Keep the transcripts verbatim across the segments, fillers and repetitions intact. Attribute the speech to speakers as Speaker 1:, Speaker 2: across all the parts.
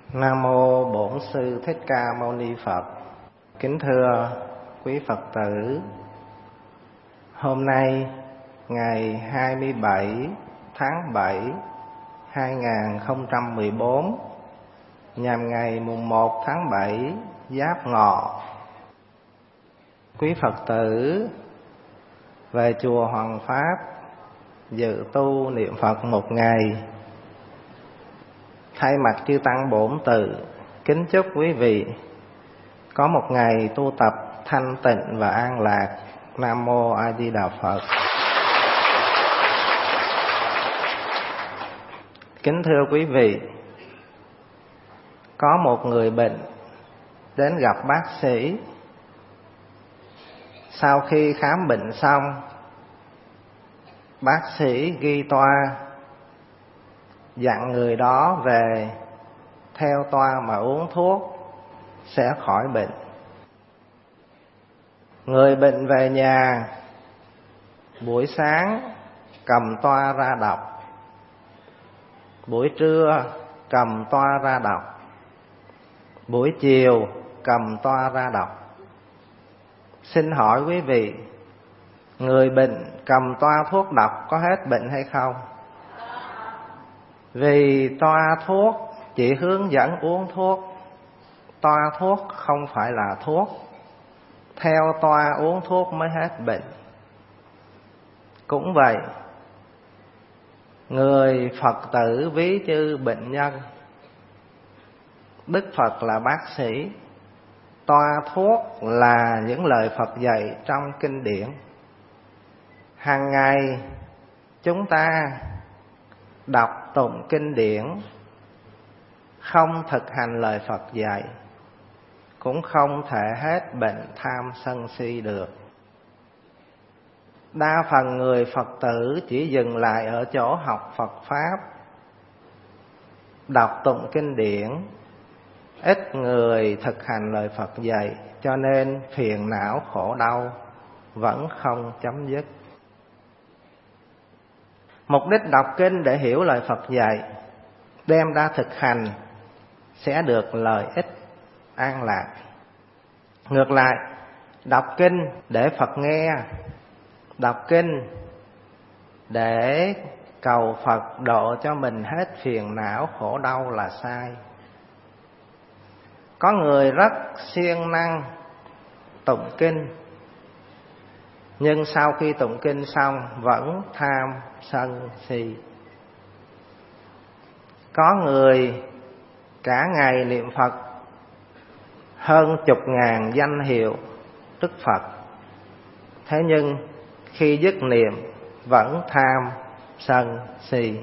Speaker 1: Nam mô Bổn Sư Thích Ca Mâu Ni Phật. Kính thưa quý Phật tử, hôm nay ngày hai mươi bảy tháng bảy hai nghìn không trăm mười bốn, nhằm ngày mùng một tháng bảy Giáp Ngọ, quý Phật tử về chùa Hoàng Pháp dự tu niệm Phật một ngày. Thay mặt chư tăng bổn tự kính chúc quý vị có một ngày tu tập thanh tịnh và an lạc. Nam mô A Di Đà Phật. Kính thưa quý vị, có một người bệnh đến gặp bác sĩ. Sau khi khám bệnh xong, bác sĩ ghi toa dặn người đó về theo toa mà uống thuốc sẽ khỏi bệnh. Người bệnh về nhà, buổi sáng cầm toa ra đọc, buổi trưa cầm toa ra đọc, buổi chiều cầm toa ra đọc. Xin hỏi quý vị, người bệnh cầm toa thuốc đọc có hết bệnh hay không? Vì toa thuốc chỉ hướng dẫn uống thuốc, toa thuốc không phải là thuốc. Theo toa uống thuốc mới hết bệnh. Cũng vậy, người Phật tử ví như bệnh nhân, Đức Phật là bác sĩ, toa thuốc là những lời Phật dạy trong kinh điển. Hàng ngày chúng ta đọc tụng kinh điển, không thực hành lời Phật dạy, cũng không thể hết bệnh tham sân si được. Đa phần người Phật tử chỉ dừng lại ở chỗ học Phật Pháp, đọc tụng kinh điển, ít người thực hành lời Phật dạy, cho nên phiền não khổ đau vẫn không chấm dứt. Mục đích đọc kinh để hiểu lời Phật dạy, đem ra thực hành sẽ được lợi ích an lạc. Ngược lại, đọc kinh để Phật nghe, đọc kinh để cầu Phật độ cho mình hết phiền não khổ đau là sai. Có người rất siêng năng tụng kinh, nhưng sau khi tụng kinh xong vẫn tham sân si. Có người cả ngày niệm Phật hơn chục ngàn danh hiệu Đức Phật, thế nhưng khi dứt niệm vẫn tham sân si.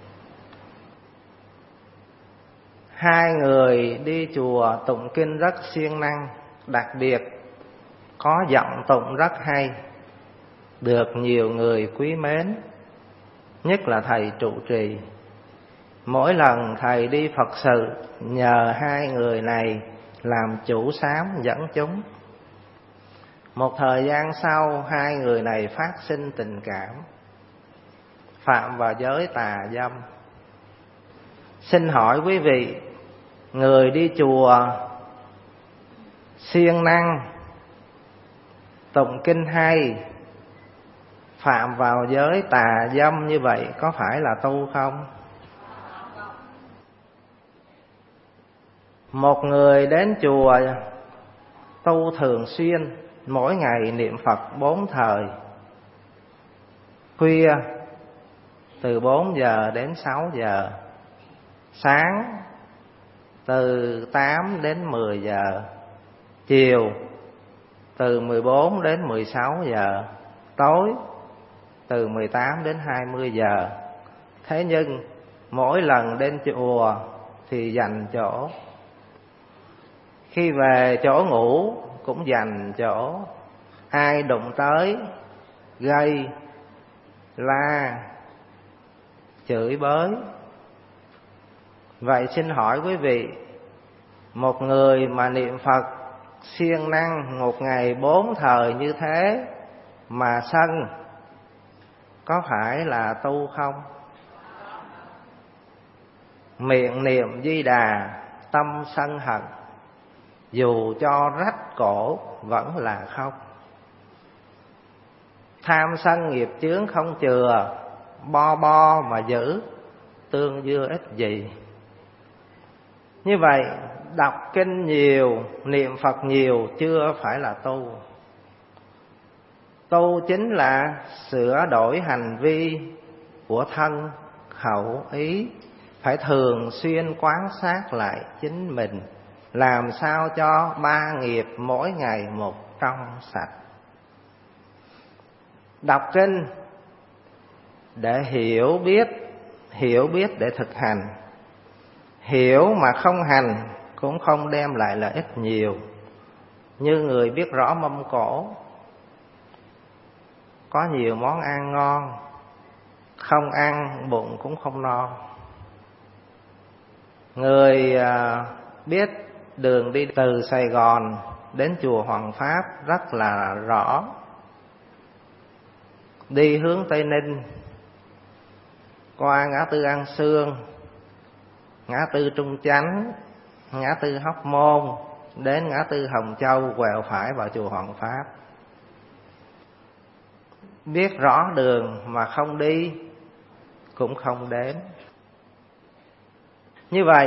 Speaker 1: Hai người đi chùa tụng kinh rất siêng năng, đặc biệt có giọng tụng rất hay, được nhiều người quý mến, nhất là thầy trụ trì. Mỗi lần thầy đi Phật sự, nhờ hai người này làm chủ xám dẫn chúng. Một thời gian sau, hai người này phát sinh tình cảm, phạm vào giới tà dâm. Xin hỏi quý vị, người đi chùa siêng năng tụng kinh hay, phạm vào giới tà dâm như vậy có phải là tu không? Một người đến chùa tu thường xuyên, mỗi ngày niệm Phật bốn thời, khuya từ bốn giờ đến sáu giờ, sáng từ tám đến mười giờ, chiều từ mười bốn đến mười sáu giờ, tối từ mười tám đến hai mươi giờ. Thế nhưng mỗi lần đến chùa thì dành chỗ, khi về chỗ ngủ cũng dành chỗ, ai đụng tới gây la chửi bới. Vậy xin hỏi quý vị, một người mà niệm Phật siêng năng một ngày bốn thời như thế mà sân, có phải là tu không? Miệng niệm Di Đà, tâm sân hận, dù cho rách cổ vẫn là không. Tham sân nghiệp chướng không chừa, bo bo mà giữ, tương dưa ích gì. Như vậy, đọc kinh nhiều, niệm Phật nhiều chưa phải là tu. Tu chính là sửa đổi hành vi của thân, khẩu, ý. Phải thường xuyên quan sát lại chính mình, làm sao cho ba nghiệp mỗi ngày một trong sạch. Đọc kinh để hiểu biết, hiểu biết để thực hành. Hiểu mà không hành cũng không đem lại lợi ích nhiều. Như người biết rõ mâm cỗ, có nhiều món ăn ngon, không ăn bụng cũng không no. Người biết đường đi từ Sài Gòn đến chùa Hoàng Pháp rất là rõ. Đi hướng Tây Ninh, qua ngã tư An Sương, ngã tư Trung Chánh, ngã tư Hóc Môn, đến ngã tư Hồng Châu, quẹo phải vào chùa Hoàng Pháp. Biết rõ đường mà không đi cũng không đến. Như vậy,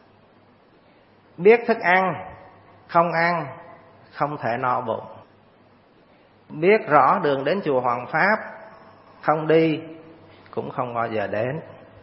Speaker 1: biết thức ăn, không ăn, không thể no bụng. Biết rõ đường đến chùa Hoàng Pháp, không đi cũng không bao giờ đến.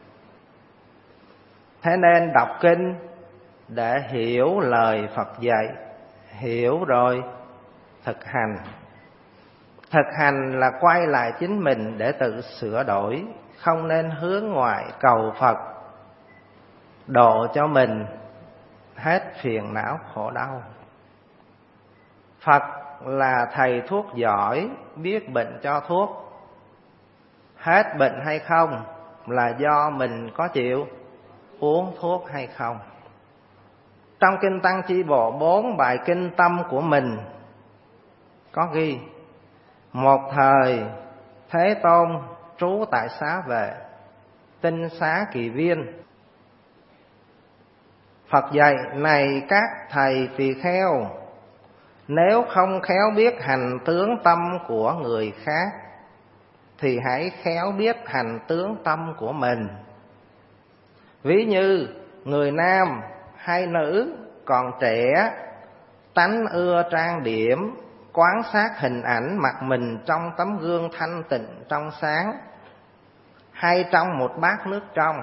Speaker 1: Thế nên đọc kinh để hiểu lời Phật dạy, hiểu rồi thực hành. Thực hành là quay lại chính mình để tự sửa đổi, không nên hướng ngoại cầu Phật độ cho mình hết phiền não khổ đau. Phật là thầy thuốc giỏi, biết bệnh cho thuốc. Hết bệnh hay không là do mình có chịu uống thuốc hay không. Trong Kinh Tăng Chi Bộ bốn bài kinh tâm của mình có ghi: một thời Thế Tôn trú tại Xá Vệ, Tinh Xá Kỳ Viên. Phật dạy: này các thầy tỳ kheo, nếu không khéo biết hành tướng tâm của người khác thì hãy khéo biết hành tướng tâm của mình. Ví như người nam hay nữ còn trẻ, tánh ưa trang điểm, quan sát hình ảnh mặt mình trong tấm gương thanh tịnh trong sáng, hay trong một bát nước trong.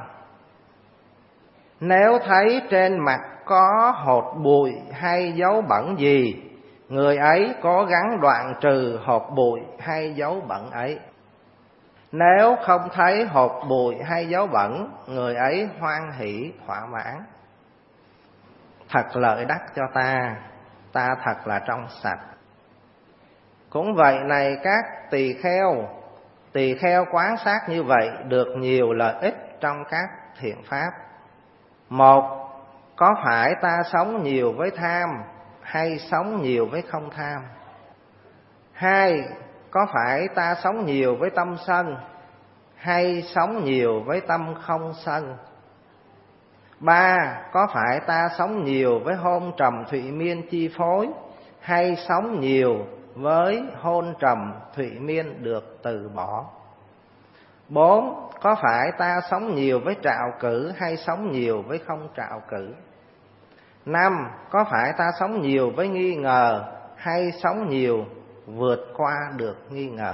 Speaker 1: Nếu thấy trên mặt có hột bụi hay dấu bẩn gì, người ấy cố gắng đoạn trừ hột bụi hay dấu bẩn ấy. Nếu không thấy hột bụi hay dấu bẩn, người ấy hoan hỷ thỏa mãn. Thật lợi đắc cho ta, ta thật là trong sạch. Cũng vậy này các tỳ kheo, tỳ kheo quan sát như vậy được nhiều lợi ích trong các thiện pháp. Một, có phải ta sống nhiều với tham hay sống nhiều với không tham? Hai, có phải ta sống nhiều với tâm sân hay sống nhiều với tâm không sân? Ba, có phải ta sống nhiều với hôn trầm thụy miên chi phối hay sống nhiều với hôn trầm thụy miên được từ bỏ? Bốn, có phải ta sống nhiều với trạo cử hay sống nhiều với không trạo cử? Năm, có phải ta sống nhiều với nghi ngờ hay sống nhiều vượt qua được nghi ngờ?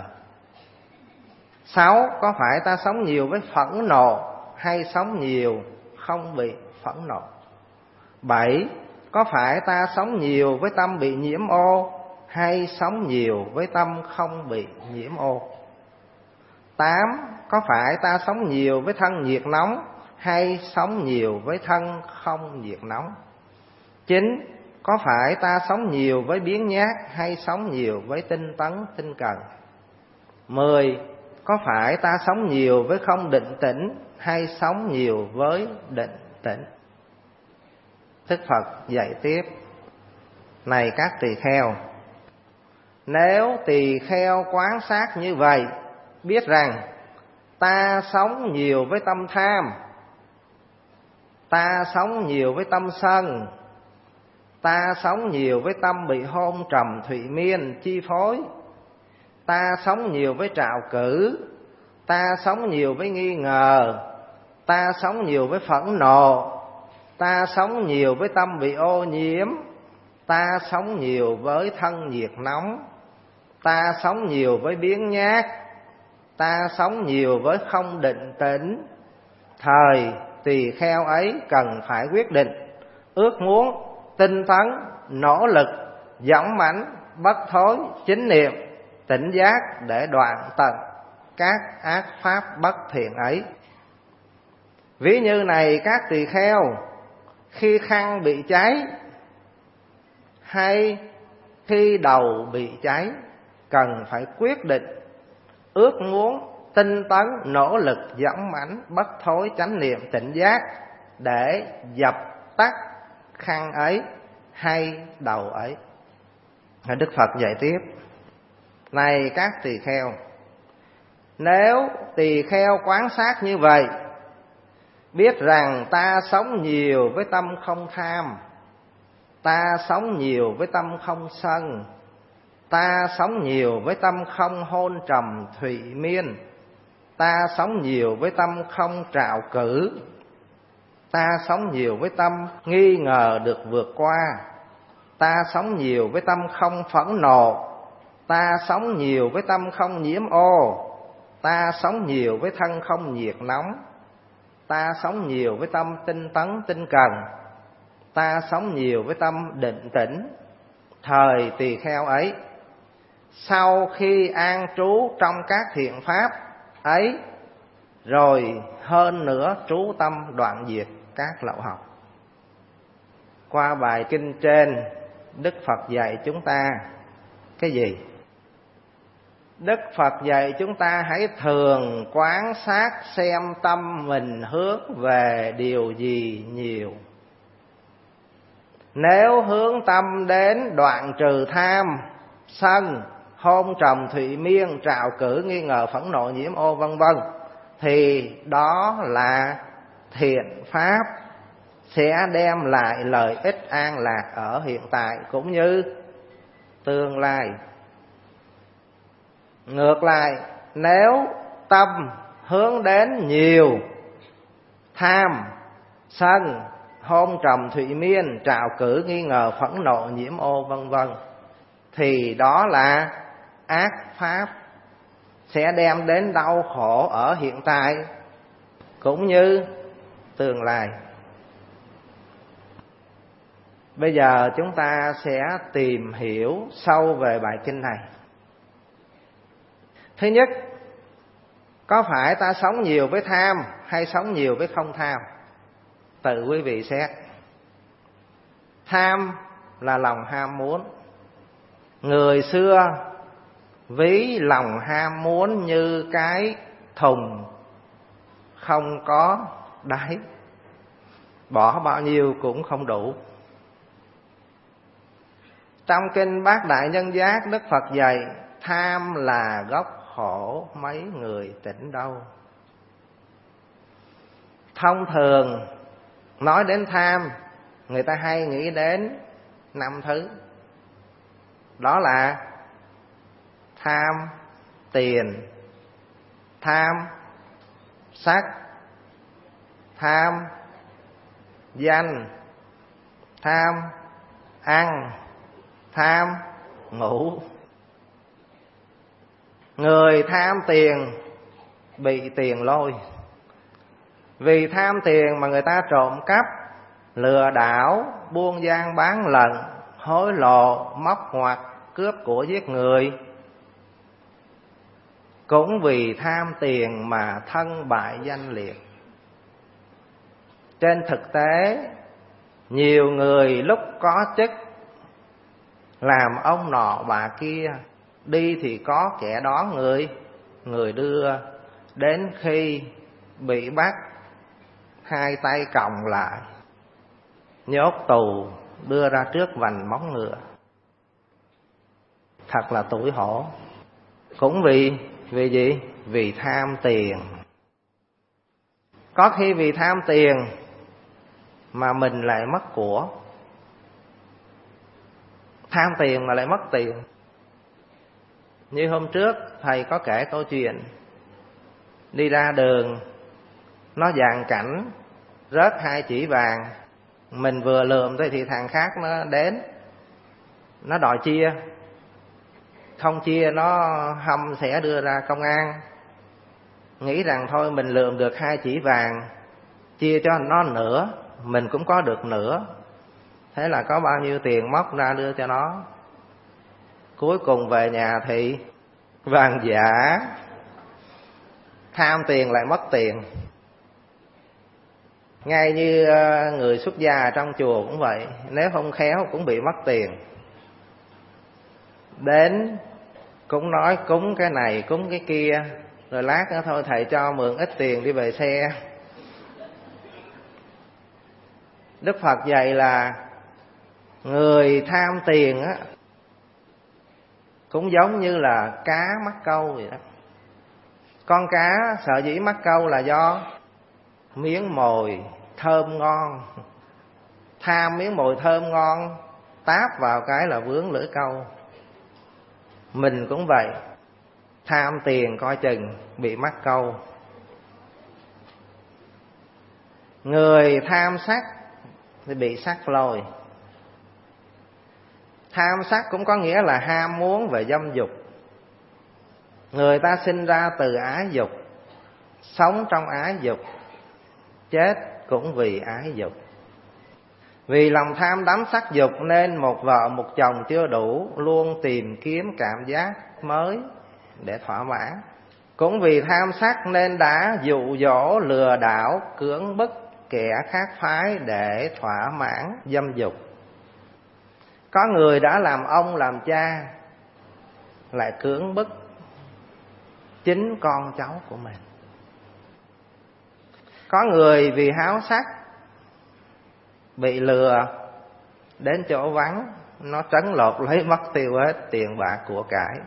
Speaker 1: Sáu, có phải ta sống nhiều với phẫn nộ hay sống nhiều không bị phẫn nộ? Bảy, có phải ta sống nhiều với tâm bị nhiễm ô hay sống nhiều với tâm không bị nhiễm ô? Tám, có phải ta sống nhiều với thân nhiệt nóng hay sống nhiều với thân không nhiệt nóng? Chín, có phải ta sống nhiều với biếng nhác hay sống nhiều với tinh tấn tinh cần? Mười, có phải ta sống nhiều với không định tĩnh hay sống nhiều với định tĩnh? Đức Phật dạy tiếp: này các tỳ kheo, nếu tỳ kheo quan sát như vậy, biết rằng ta sống nhiều với tâm tham Ta sống nhiều với tâm sân, ta sống nhiều với tâm bị hôn trầm thụy miên chi phối. Ta sống nhiều với trạo cử, ta sống nhiều với nghi ngờ, ta sống nhiều với phẫn nộ, ta sống nhiều với tâm bị ô nhiễm, ta sống nhiều với thân nhiệt nóng, ta sống nhiều với biếng nhác, ta sống nhiều với không định tĩnh. Thời tỳ kheo ấy cần phải quyết định, ước muốn, tinh tấn, nỗ lực, dũng mãnh, bất thối, chính niệm, tỉnh giác để đoạn tận các ác pháp bất thiện ấy. Ví như này các tỳ kheo, khi khăn bị cháy hay khi đầu bị cháy, cần phải quyết định, ước muốn, tinh tấn, nỗ lực, dũng mãnh, bất thối, chánh niệm, tỉnh giác để dập tắt khăn ấy hay đầu ấy. Đức Phật dạy tiếp: này các tỳ kheo, nếu tỳ kheo quán sát như vậy, biết rằng ta sống nhiều với tâm không tham, ta sống nhiều với tâm không sân, ta sống nhiều với tâm không hôn trầm thụy miên, ta sống nhiều với tâm không trạo cử, ta sống nhiều với tâm nghi ngờ được vượt qua, ta sống nhiều với tâm không phẫn nộ, ta sống nhiều với tâm không nhiễm ô, ta sống nhiều với thân không nhiệt nóng, ta sống nhiều với tâm tinh tấn tinh cần, ta sống nhiều với tâm định tĩnh. Thời tỳ kheo ấy, sau khi an trú trong các thiện pháp ấy, rồi hơn nữa trú tâm đoạn diệt các lậu học. Qua bài kinh trên, Đức Phật dạy chúng ta cái gì? Đức Phật dạy chúng ta hãy thường quán sát xem tâm mình hướng về điều gì nhiều. Nếu hướng tâm đến đoạn trừ tham, sân, hôn trầm thụy miên, trạo cử, nghi ngờ, phẫn nộ, nhiễm ô vân vân, thì đó là thiện pháp, sẽ đem lại lợi ích an lạc ở hiện tại cũng như tương lai. Ngược lại, nếu tâm hướng đến nhiều tham, sân, hôn trầm thụy miên, trạo cử, nghi ngờ, phẫn nộ, nhiễm ô vân vân, thì đó là ác pháp, sẽ đem đến đau khổ ở hiện tại cũng như tương lai. Bây giờ chúng ta sẽ tìm hiểu sâu về bài kinh này. Thứ nhất, có phải ta sống nhiều với tham hay sống nhiều với không tham? Tự quý vị xét. Tham là lòng ham muốn. Người xưa ví lòng ham muốn như cái thùng không có đáy, bỏ bao nhiêu cũng không đủ. Trong kinh Bát Đại Nhân Giác, Đức Phật dạy tham là gốc khổ, mấy người tỉnh đâu. Thông thường nói đến tham, người ta hay nghĩ đến năm thứ. Đó là tham tiền, tham sắc, tham danh, tham ăn, tham ngủ. Người tham tiền bị tiền lôi. Vì tham tiền mà người ta trộm cắp, lừa đảo, buôn gian bán lận, hối lộ, móc ngoặt, cướp của giết người. Cũng vì tham tiền mà thân bại danh liệt. Trên thực tế, nhiều người lúc có chức, làm ông nọ bà kia, đi thì có kẻ đón người, người đưa, đến khi bị bắt, hai tay còng lại, nhốt tù, đưa ra trước vành móng ngựa. Thật là tủi hổ. Cũng vì vì gì? Vì tham tiền. Có khi vì tham tiền mà mình lại mất của. Tham tiền mà lại mất tiền. Như hôm trước thầy có kể câu chuyện đi ra đường, nó dàn cảnh rớt hai chỉ vàng, mình vừa lượm thôi thì thằng khác nó đến, nó đòi chia. Không chia nó hâm sẽ đưa ra công an. Nghĩ rằng thôi mình lượm được hai chỉ vàng, chia cho nó nửa, mình cũng có được nửa. Thế là có bao nhiêu tiền móc ra đưa cho nó. Cuối cùng về nhà thì vàng giả. Tham tiền lại mất tiền. Ngay như người xuất gia trong chùa cũng vậy, nếu không khéo cũng bị mất tiền. Đến cũng nói cúng cái này cúng cái kia, rồi lát nữa thôi thầy cho mượn ít tiền đi về xe. Đức Phật dạy là người tham tiền á cũng giống như là cá mắc câu vậy đó. Con cá sợ dĩ mắc câu là do miếng mồi thơm ngon. Tham miếng mồi thơm ngon, táp vào cái là vướng lưỡi câu. Mình cũng vậy, tham tiền coi chừng bị mắc câu. Người tham sắc thì bị sắc lôi. Tham sắc cũng có nghĩa là ham muốn về dâm dục. Người ta sinh ra từ ái dục, sống trong ái dục, chết cũng vì ái dục. Vì lòng tham đắm sắc dục nên một vợ một chồng chưa đủ, luôn tìm kiếm cảm giác mới để thỏa mãn. Cũng vì tham sắc nên đã dụ dỗ lừa đảo cưỡng bức kẻ khác phái để thỏa mãn dâm dục. Có người đã làm ông làm cha lại cưỡng bức chính con cháu của mình. Có người vì háo sắc bị lừa đến chỗ vắng, nó trấn lột lấy mất tiêu hết tiền bạc của cải.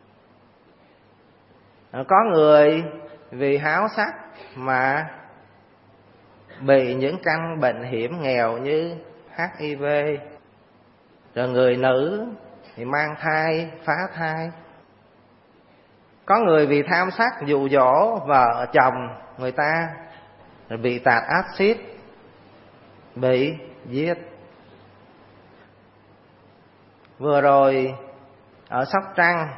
Speaker 1: Có người vì háo sắc mà bị những căn bệnh hiểm nghèo như hát i vê. Rồi người nữ thì mang thai, phá thai. Có người vì tham sắc dụ dỗ vợ chồng người ta rồi bị tạt axit, bị giết. Vừa rồi ở Sóc Trăng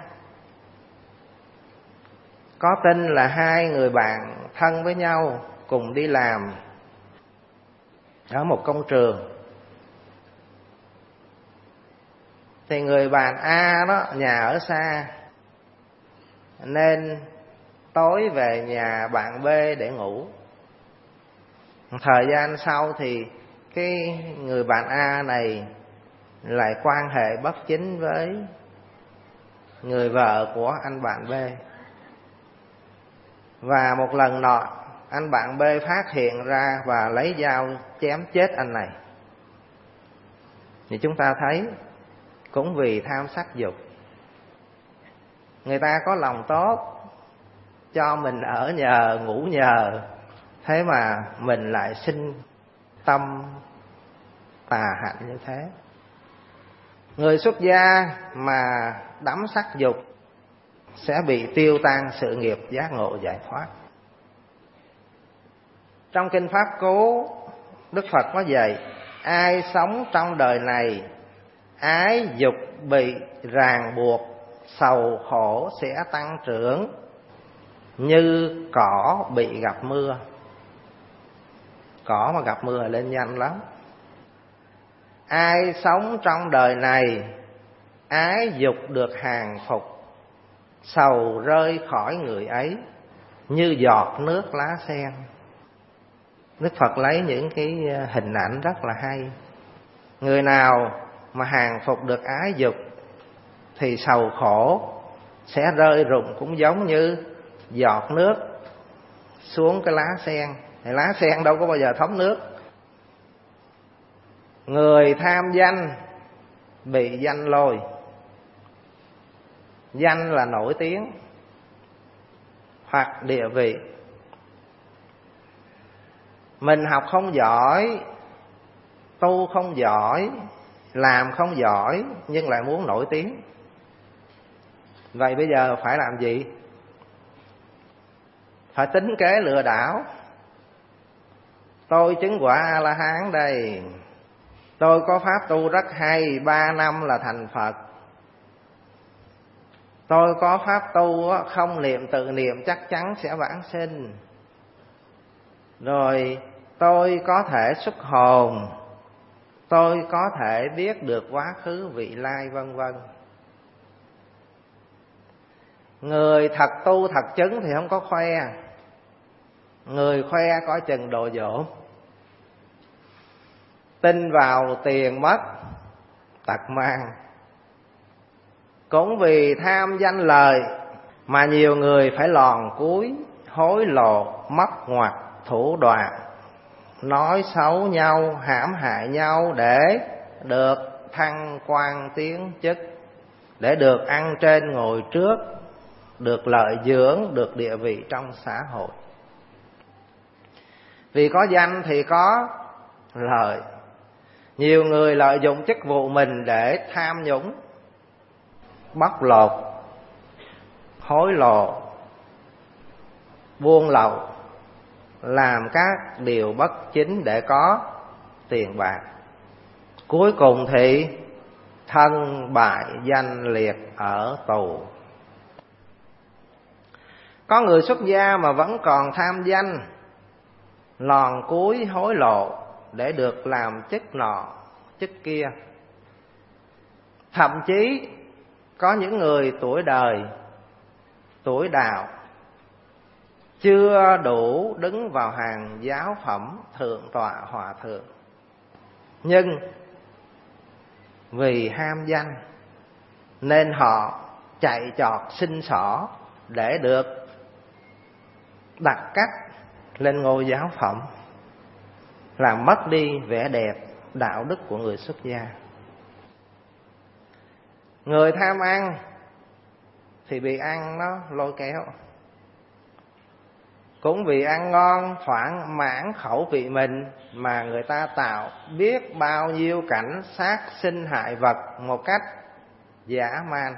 Speaker 1: có tin là hai người bạn thân với nhau cùng đi làm ở một công trường. Thì người bạn A đó nhà ở xa nên tối về nhà bạn B để ngủ. Thời gian sau thì cái người bạn A này lại quan hệ bất chính với người vợ của anh bạn B. Và một lần nọ anh bạn B phát hiện ra và lấy dao chém chết anh này. Thì chúng ta thấy cũng vì tham sắc dục. Người ta có lòng tốt cho mình ở nhờ, ngủ nhờ, thế mà mình lại sinh tâm tà hạnh như thế. Người xuất gia mà đắm sắc dục sẽ bị tiêu tan sự nghiệp giác ngộ giải thoát. Trong Kinh Pháp Cú, Đức Phật có dạy: ai sống trong đời này ái dục bị ràng buộc, sầu khổ sẽ tăng trưởng như cỏ bị gặp mưa. Cỏ mà gặp mưa lên nhanh lắm. Ai sống trong đời này ái dục được hàng phục, sầu rơi khỏi người ấy như giọt nước lá sen. Đức Phật lấy những cái hình ảnh rất là hay. Người nào mà hàng phục được ái dục thì sầu khổ sẽ rơi rụng cũng giống như giọt nước xuống cái lá sen. Thì lá sen đâu có bao giờ thấm nước. Người tham danh bị danh lôi. Danh là nổi tiếng hoặc địa vị. Mình học không giỏi tu không giỏi, làm không giỏi nhưng lại muốn nổi tiếng. Vậy bây giờ phải làm gì? Phải tính kế lừa đảo. Tôi chứng quả A-la-hán đây, tôi có pháp tu rất hay, ba năm là thành Phật. Tôi có pháp tu không niệm tự niệm chắc chắn sẽ vãng sinh. Rồi tôi có thể xuất hồn, tôi có thể biết được quá khứ vị lai vân vân. Người thật tu thật chứng thì không có khoe. Người khoe có chừng đồ dỗ. Tin vào tiền mất, tật mang. Cũng vì tham danh lời mà nhiều người phải lòn cúi, hối lộ, móc ngoặt, thủ đoạn, nói xấu nhau, hãm hại nhau để được thăng quan tiến chức, để được ăn trên ngồi trước, được lợi dưỡng, được địa vị trong xã hội. Vì có danh thì có lợi. Nhiều người lợi dụng chức vụ mình để tham nhũng, bóc lột, hối lộ, buôn lậu, làm các điều bất chính để có tiền bạc. Cuối cùng thì thân bại danh liệt ở tù. Có người xuất gia mà vẫn còn tham danh, lòn cúi hối lộ để được làm chức nọ chức kia. Thậm chí có những người tuổi đời, tuổi đạo chưa đủ đứng vào hàng giáo phẩm thượng tọa hòa thượng, nhưng vì ham danh nên họ chạy chọt xin xỏ để được đặt cách lên ngôi giáo phẩm, làm mất đi vẻ đẹp đạo đức của người xuất gia. Người tham ăn thì bị ăn nó lôi kéo. Cũng vì ăn ngon thỏa mãn khẩu vị mình mà người ta tạo biết bao nhiêu cảnh sát sinh hại vật một cách dã man.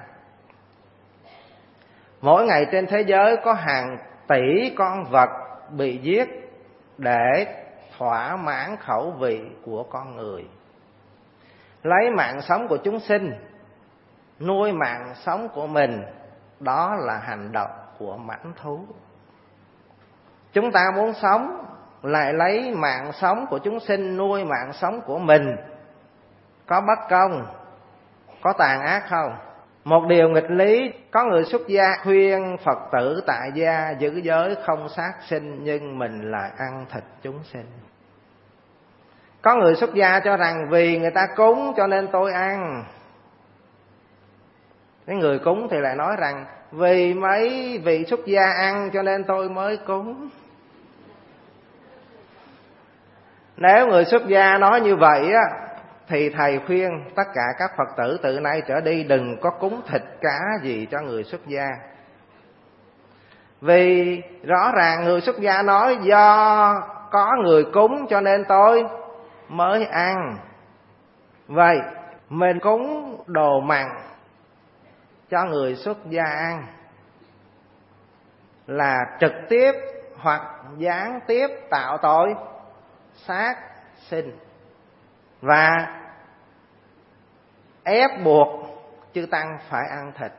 Speaker 1: Mỗi ngày trên thế giới có hàng tỷ con vật bị giết để thỏa mãn khẩu vị của con người. Lấy mạng sống của chúng sinh nuôi mạng sống của mình, đó là hành động của mãnh thú. Chúng ta muốn sống lại lấy mạng sống của chúng sinh nuôi mạng sống của mình, có bất công, có tàn ác không? Một điều nghịch lý, có người xuất gia khuyên Phật tử tại gia giữ giới không sát sinh, nhưng mình lại ăn thịt chúng sinh. Có người xuất gia cho rằng vì người ta cúng cho nên tôi ăn. Cái người cúng thì lại nói rằng vì mấy vị xuất gia ăn cho nên tôi mới cúng. Nếu người xuất gia nói như vậy á, thì thầy khuyên tất cả các Phật tử từ nay trở đi đừng có cúng thịt cá gì cho người xuất gia. Vì rõ ràng người xuất gia nói do có người cúng cho nên tôi mới ăn. Vậy mình cúng đồ mặn cho người xuất gia ăn là trực tiếp hoặc gián tiếp tạo tội sát sinh và ép buộc chư tăng phải ăn thịt.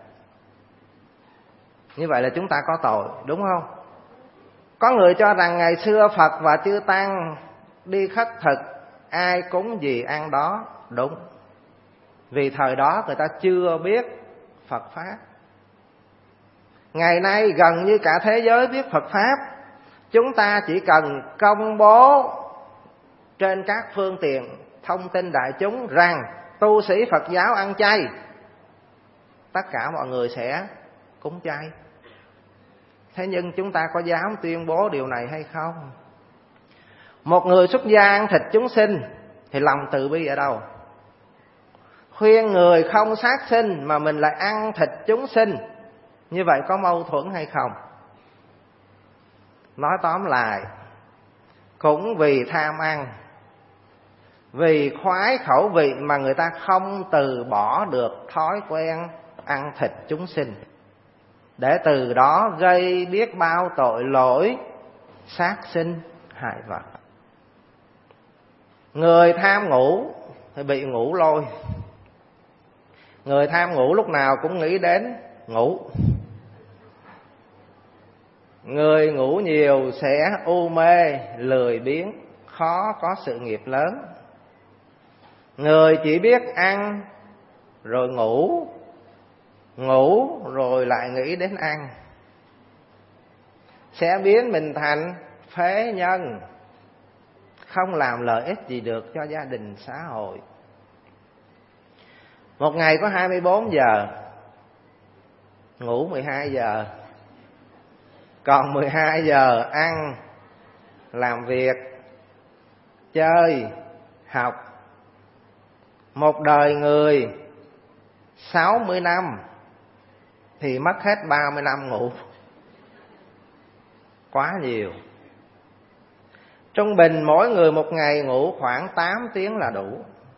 Speaker 1: Như vậy là chúng ta có tội, đúng không? Có người cho rằng ngày xưa Phật và chư tăng đi khất thực, ai cúng gì ăn đó. Đúng, vì thời đó người ta chưa biết Phật Pháp. Ngày nay gần như cả thế giới biết Phật Pháp. Chúng ta chỉ cần công bố trên các phương tiện thông tin đại chúng rằng tu sĩ Phật giáo ăn chay, tất cả mọi người sẽ cúng chay. Thế nhưng chúng ta có dám tuyên bố điều này hay không? Một người xuất gia ăn thịt chúng sinh thì lòng từ bi ở đâu? Khuyên người không sát sinh mà mình lại ăn thịt chúng sinh, như vậy có mâu thuẫn hay không? Nói tóm lại, cũng vì tham ăn Vì khoái khẩu vị mà người ta không từ bỏ được thói quen ăn thịt chúng sinh, để từ đó gây biết bao tội lỗi sát sinh hại vật. Người tham ngủ thì bị ngủ lôi. Người tham ngủ lúc nào cũng nghĩ đến ngủ. Người ngủ nhiều sẽ u mê, lười biếng, khó có sự nghiệp lớn. Người chỉ biết ăn rồi ngủ, ngủ rồi lại nghĩ đến ăn, sẽ biến mình thành phế nhân, không làm lợi ích gì được cho gia đình xã hội. Một ngày có hai mươi bốn giờ, ngủ mười hai giờ, còn mười hai giờ ăn, làm việc, chơi, học. Một đời người sáu mươi năm thì mất hết ba mươi năm ngủ. Quá nhiều. Trung bình mỗi người một ngày ngủ khoảng tám tiếng là đủ.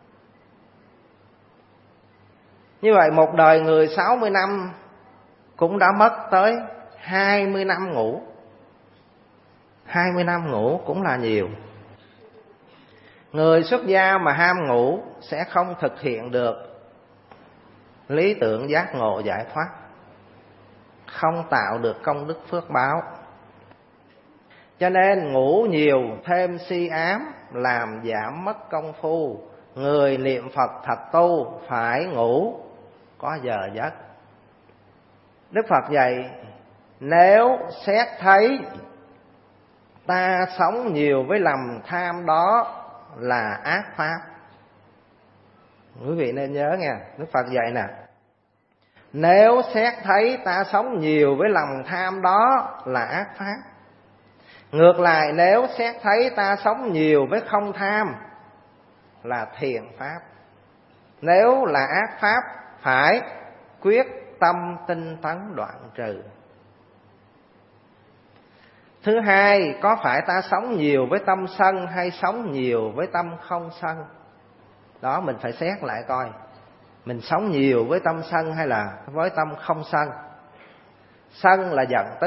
Speaker 1: Như vậy một đời người sáu mươi năm cũng đã mất tới hai mươi năm ngủ. hai mươi năm ngủ cũng là nhiều. Người xuất gia mà ham ngủ sẽ không thực hiện được lý tưởng giác ngộ giải thoát, không tạo được công đức phước báo. Cho nên ngủ nhiều thêm si ám, làm giảm mất công phu. Người niệm Phật thật tu phải ngủ có giờ giấc. Đức Phật dạy, nếu xét thấy ta sống nhiều với lòng tham đó là ác pháp. Quý vị nên nhớ nha, Đức Phật dạy nè, nếu xét thấy ta sống nhiều với lòng tham đó là ác pháp. Ngược lại, nếu xét thấy ta sống nhiều với không tham là thiện pháp. Nếu là ác pháp, phải quyết tâm tinh tấn đoạn trừ. Thứ hai, có phải ta sống nhiều với tâm sân hay sống nhiều với tâm không sân? Đó mình phải xét lại coi, mình sống nhiều với tâm sân hay là với tâm không sân. Sân là giận tức.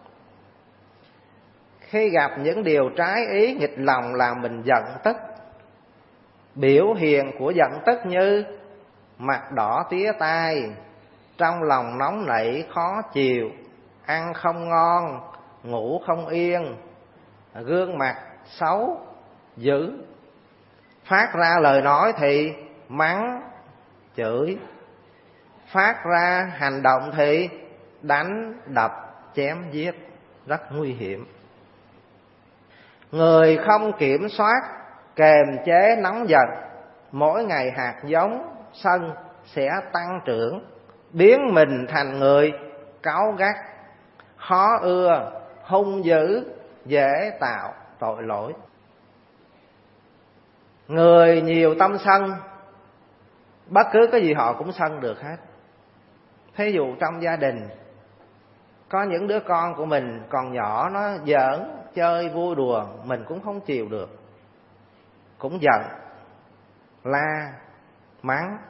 Speaker 1: Khi gặp những điều trái ý nghịch lòng làm mình giận tức. Biểu hiện của giận tức như mặt đỏ tía tai, trong lòng nóng nảy khó chịu, ăn không ngon, ngủ không yên, gương mặt xấu, dữ. Phát ra lời nói thì mắng, chửi. Phát ra hành động thì đánh, đập, chém giết, rất nguy hiểm. Người không kiểm soát, kềm chế nóng giận, mỗi ngày hạt giống sân sẽ tăng trưởng, biến mình thành người cáu gắt, khó ưa, hung dữ, dễ tạo tội lỗi. Người nhiều tâm sân, bất cứ cái gì họ cũng sân được hết. Thí dụ trong gia đình, có những đứa con của mình còn nhỏ, nó giỡn, chơi, vui đùa, mình cũng không chịu được, cũng giận, la, mắng.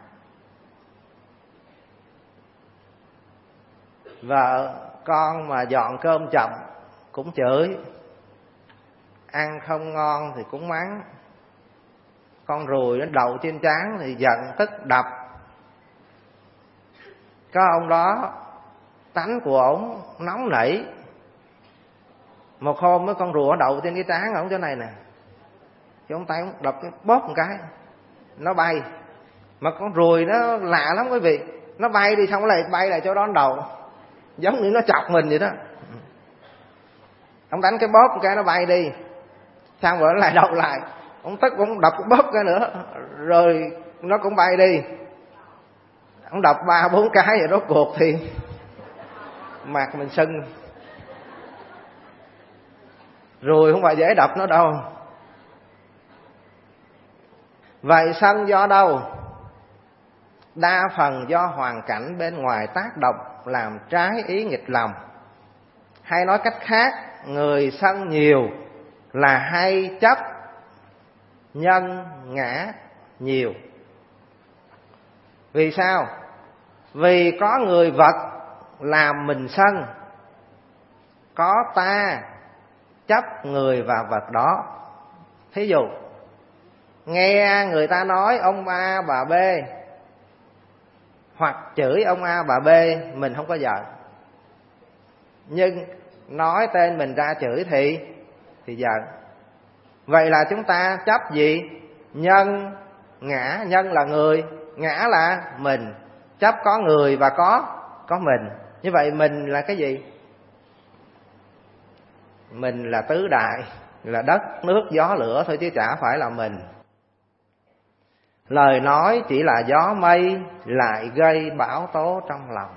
Speaker 1: Vợ con mà dọn cơm chậm cũng chửi, ăn không ngon thì cũng mắng. Con ruồi nó đậu trên trán thì giận tức đập. Có ông đó tánh của ổng nóng nảy, một hôm mấy con rùa đậu trên cái trán ổng chỗ này nè, cái ông tay ổng đập cái bóp một cái nó bay. Mà con ruồi nó lạ lắm quý vị, nó bay đi xong nó lại bay lại chỗ đó đầu, giống như nó chọc mình vậy đó. Ông đánh cái bóp một cái nó bay đi, xong rồi nó lại đậu lại, ông tức ông đập cái bóp cái nữa, rồi nó cũng bay đi. Ông đập ba bốn cái rồi rốt cuộc thì mặt mình sưng. Rồi không phải dễ đập nó đâu. Vậy sân do đâu? Đa phần do hoàn cảnh bên ngoài tác động làm trái ý nghịch lòng. Hay nói cách khác, người sân nhiều là hay chấp nhân ngã nhiều. Vì sao? Vì có người vật làm mình sân, có ta chấp người và vật đó. Thí dụ nghe người ta nói ông A bà B, hoặc chửi ông A bà B, mình không có giận, nhưng nói tên mình ra chửi thì thì giận. Vậy là chúng ta chấp gì? Nhân ngã. Nhân là người, ngã là mình. Chấp có người và có có mình. Như vậy mình là cái gì? Mình là tứ đại, là đất, nước, gió, lửa thôi chứ chả phải là mình. Lời nói chỉ là gió mây, lại gây bão tố trong lòng.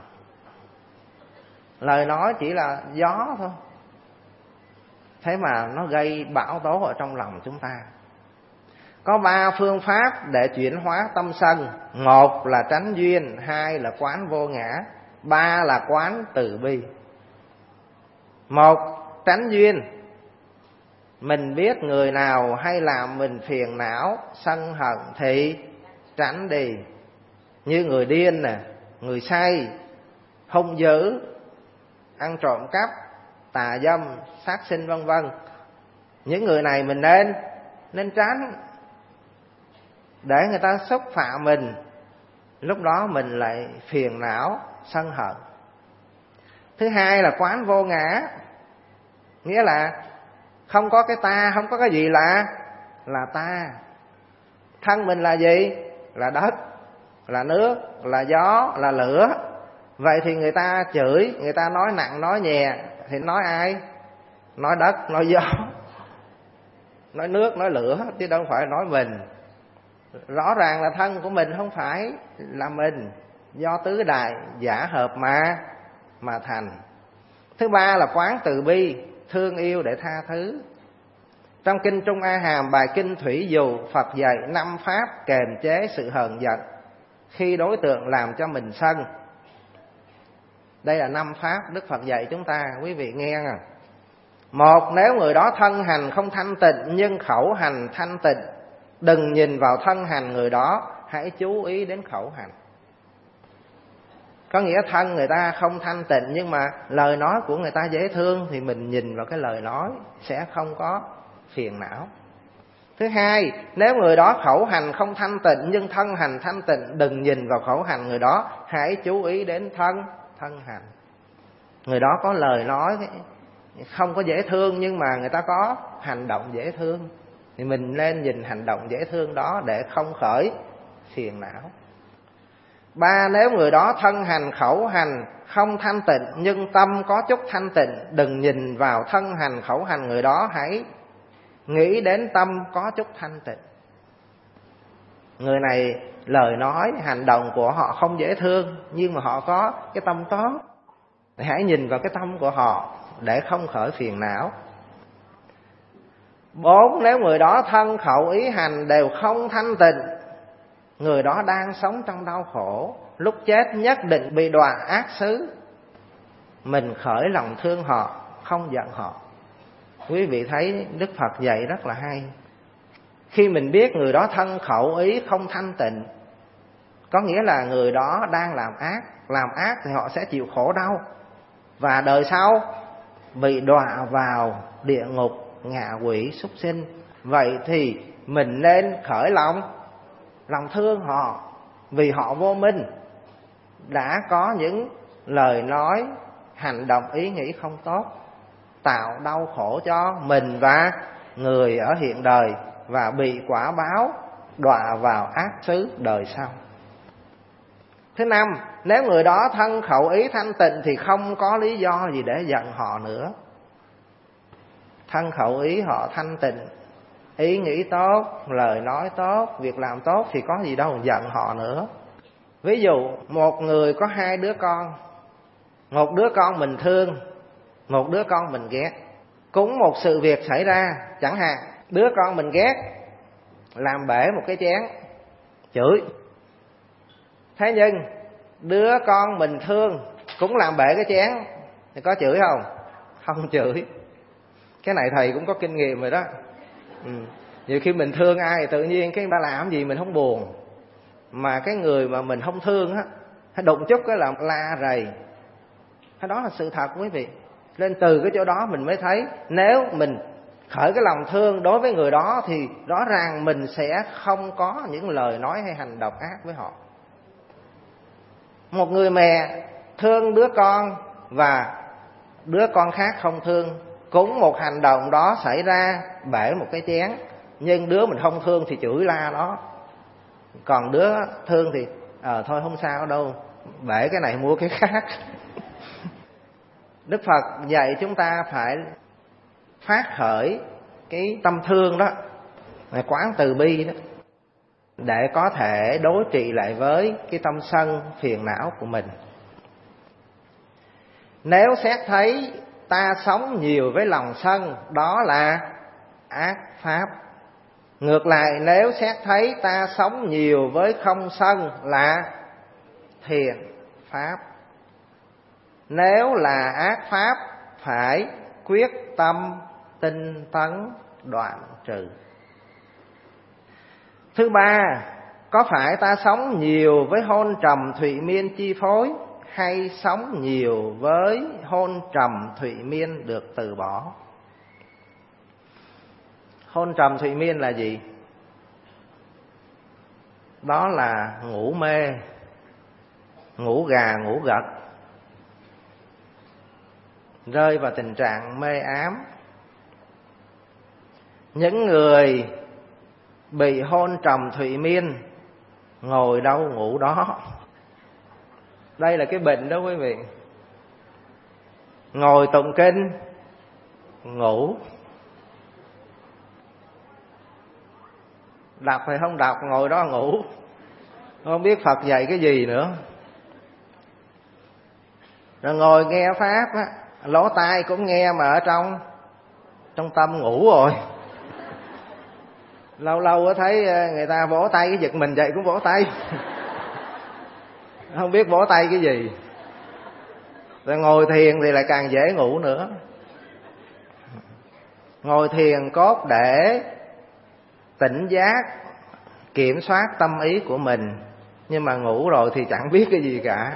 Speaker 1: Lời nói chỉ là gió thôi, thế mà nó gây bão tố ở trong lòng chúng ta. Có ba phương pháp để chuyển hóa tâm sân. Một là tránh duyên, hai là quán vô ngã, ba là quán từ bi. Một, tránh duyên. Mình biết người nào hay làm mình phiền não, sân hận thì tránh đi. Như người điên nè, người say, hung dữ, ăn trộm cắp, tà dâm, sát sinh vân vân. Những người này mình nên nên tránh, để người ta xúc phạm mình, lúc đó mình lại phiền não, sân hận. Thứ hai là quán vô ngã, nghĩa là không có cái ta, không có cái gì là là ta. Thân mình là gì? Là đất, là nước, là gió, là lửa. Vậy thì người ta chửi, người ta nói nặng nói nhẹ thì nói ai? Nói đất, nói gió, nói nước, nói lửa, chứ đâu phải nói mình. Rõ ràng là thân của mình không phải là mình, do tứ đại giả hợp mà mà thành. Thứ ba là quán từ bi, thương yêu để tha thứ. Trong kinh Trung A Hàm bài kinh Thủy Dù, Phật dạy năm pháp kềm chế sự hờn giận khi đối tượng làm cho mình sân. Đây là năm pháp Đức Phật dạy chúng ta, quý vị nghe nè. Một, nếu người đó thân hành không thanh tịnh nhưng khẩu hành thanh tịnh, đừng nhìn vào thân hành người đó, hãy chú ý đến khẩu hành. Có nghĩa thân người ta không thanh tịnh nhưng mà lời nói của người ta dễ thương, thì mình nhìn vào cái lời nói sẽ không có phiền não. Thứ hai, nếu người đó khẩu hành không thanh tịnh nhưng thân hành thanh tịnh, đừng nhìn vào khẩu hành người đó, hãy chú ý đến thân thân hành. Người đó có lời nói không có dễ thương nhưng mà người ta có hành động dễ thương, thì mình nên nhìn hành động dễ thương đó để không khởi phiền não. Ba, nếu người đó thân hành khẩu hành không thanh tịnh nhưng tâm có chút thanh tịnh, đừng nhìn vào thân hành khẩu hành người đó, hãy nghĩ đến tâm có chút thanh tịnh. Người này lời nói, hành động của họ không dễ thương nhưng mà họ có cái tâm tốt, hãy nhìn vào cái tâm của họ để không khởi phiền não. Bốn, nếu người đó thân khẩu ý hành đều không thanh tịnh, người đó đang sống trong đau khổ, lúc chết nhất định bị đọa ác xứ, mình khởi lòng thương họ, không giận họ. Quý vị thấy Đức Phật dạy rất là hay. Khi mình biết người đó thân khẩu ý không thanh tịnh, có nghĩa là người đó đang làm ác. Làm ác thì họ sẽ chịu khổ đau, và đời sau bị đọa vào địa ngục, ngạ quỷ, súc sinh. Vậy thì mình nên khởi lòng lòng thương họ, vì họ vô minh, đã có những lời nói, hành động, ý nghĩ không tốt, tạo đau khổ cho mình và người ở hiện đời, và bị quả báo đọa vào ác xứ đời sau. Thứ năm, nếu người đó thân khẩu ý thanh tịnh thì không có lý do gì để giận họ nữa. Thân khẩu ý họ thanh tịnh, ý nghĩ tốt, lời nói tốt, việc làm tốt thì có gì đâu giận họ nữa. Ví dụ một người có hai đứa con, một đứa con mình thương, một đứa con mình ghét. Cũng một sự việc xảy ra, chẳng hạn đứa con mình ghét làm bể một cái chén, chửi. Thế nhưng đứa con mình thương cũng làm bể cái chén, thì có chửi không? Không chửi. Cái này thầy cũng có kinh nghiệm rồi đó. Ừ. Nhiều khi mình thương ai thì tự nhiên cái người ta làm gì mình không buồn, mà cái người mà mình không thương á, hay đụng chút cái là la rầy. Cái đó là sự thật quý vị. Nên từ cái chỗ đó mình mới thấy nếu mình khởi cái lòng thương đối với người đó thì rõ ràng mình sẽ không có những lời nói hay hành động ác với họ. Một người mẹ thương đứa con và đứa con khác không thương, cũng một hành động đó xảy ra, bể một cái chén, nhưng đứa mình không thương thì chửi la nó, còn đứa thương thì ờ thôi không sao đâu, bể cái này mua cái khác. Đức Phật dạy chúng ta phải phát khởi cái tâm thương đó, quán từ bi đó, để có thể đối trị lại với cái tâm sân phiền não của mình. Nếu xét thấy ta sống nhiều với lòng sân, đó là ác pháp. Ngược lại, nếu xét thấy ta sống nhiều với không sân là thiện pháp. Nếu là ác pháp, phải quyết tâm tinh tấn đoạn trừ. Thứ ba, có phải ta sống nhiều với hôn trầm thụy miên chi phối, hay sống nhiều với hôn trầm thụy miên được từ bỏ? Hôn trầm thụy miên là gì? Đó là ngủ mê, ngủ gà ngủ gật, rơi vào tình trạng mê ám. Những người bị hôn trầm thụy miên ngồi đâu ngủ đó. Đây là cái bệnh đó quý vị. Ngồi tụng kinh ngủ, đọc hay không đọc ngồi đó ngủ, không biết Phật dạy cái gì nữa. Rồi ngồi nghe pháp á, lỗ tai cũng nghe mà ở trong trong tâm ngủ rồi. Lâu lâu thấy người ta vỗ tay cái giật mình dậy cũng vỗ tay. Không biết vỗ tay cái gì. Rồi ngồi thiền thì lại càng dễ ngủ nữa. Ngồi thiền cốt để tỉnh giác, kiểm soát tâm ý của mình, nhưng mà ngủ rồi thì chẳng biết cái gì cả.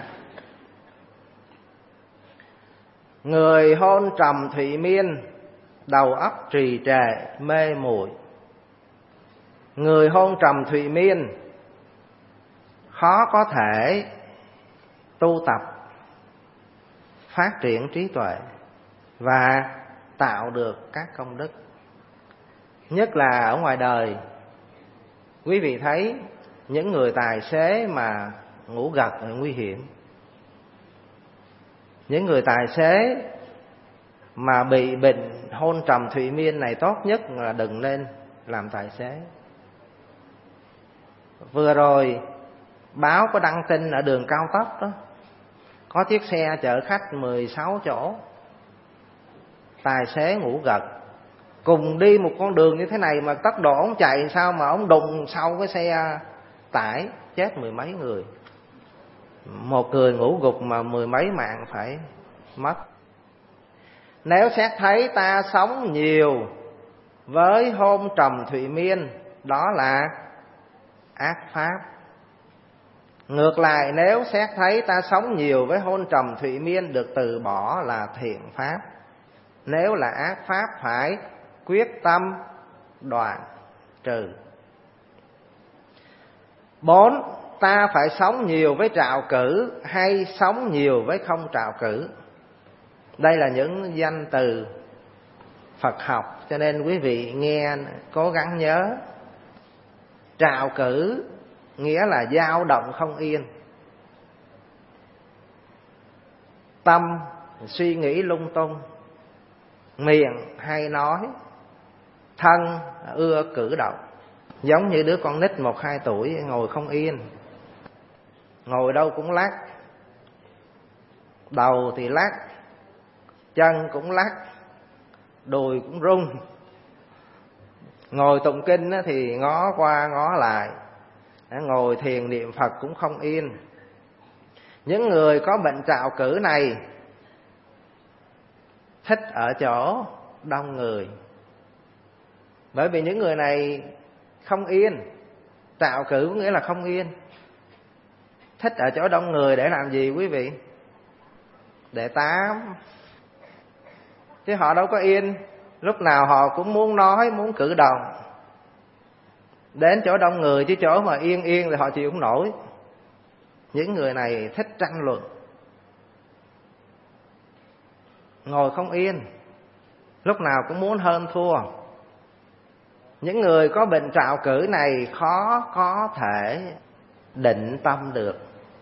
Speaker 1: Người hôn trầm thụy miên, đầu óc trì trệ, mê muội. Người hôn trầm thụy miên khó có thể tu tập, phát triển trí tuệ và tạo được các công đức. Nhất là ở ngoài đời, quý vị thấy những người tài xế mà ngủ gật là nguy hiểm. Những người tài xế mà bị bệnh hôn trầm thụy miên này tốt nhất là đừng nên làm tài xế. Vừa rồi báo có đăng tin ở đường cao tốc đó, có chiếc xe chở khách mười sáu chỗ, tài xế ngủ gật, cùng đi một con đường như thế này mà tốc độ ông chạy sao mà ông đụng sau cái xe tải, chết mười mấy người. Một người ngủ gục mà mười mấy mạng phải mất. Nếu xét thấy ta sống nhiều với hôn trầm thụy miên, đó là ác pháp. Ngược lại, nếu xét thấy ta sống nhiều với hôn trầm thụy miên được từ bỏ là thiện pháp. Nếu là ác pháp, phải quyết tâm đoạn trừ. Bốn, ta phải sống nhiều với trạo cử hay sống nhiều với không trạo cử? Đây là những danh từ Phật học, cho nên quý vị nghe cố gắng nhớ. Trạo cử nghĩa là dao động không yên, tâm suy nghĩ lung tung, miệng hay nói, thân ưa cử động. Giống như đứa con nít một hai tuổi ngồi không yên, ngồi đâu cũng lắc, đầu thì lắc, chân cũng lắc, đùi cũng rung. Ngồi tụng kinh thì ngó qua ngó lại, ngồi thiền niệm Phật cũng không yên. Những người có bệnh trạo cử này thích ở chỗ đông người, Bởi vì những người này không yên. Trạo cử có nghĩa là không yên. Thích ở chỗ đông người để làm gì quý vị? Để tám. Chứ họ đâu có yên. Lúc nào họ cũng muốn nói, muốn cử động. Đến chỗ đông người, chứ chỗ mà yên yên thì họ chịu không nổi. Những người này thích tranh luận, ngồi không yên, lúc nào cũng muốn hơn thua. Những người có bệnh trạo cử này khó có thể định tâm được.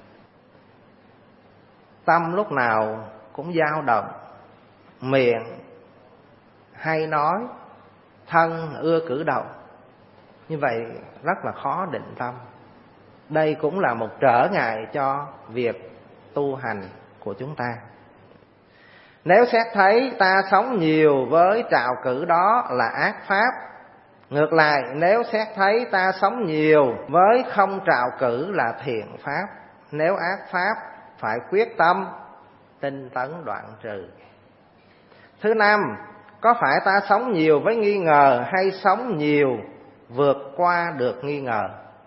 Speaker 1: Tâm lúc nào cũng dao động, miệng hay nói, thân ưa cử động. Như vậy rất là khó định tâm. Đây cũng là một trở ngại cho việc tu hành của chúng ta. Nếu xét thấy ta sống nhiều với trạo cử đó là ác pháp. Ngược lại, nếu xét thấy ta sống nhiều với không trạo cử là thiện pháp. Nếu ác pháp, phải quyết tâm tinh tấn đoạn trừ. Thứ năm, có phải ta sống nhiều với nghi ngờ hay sống nhiều vượt qua được nghi ngờ?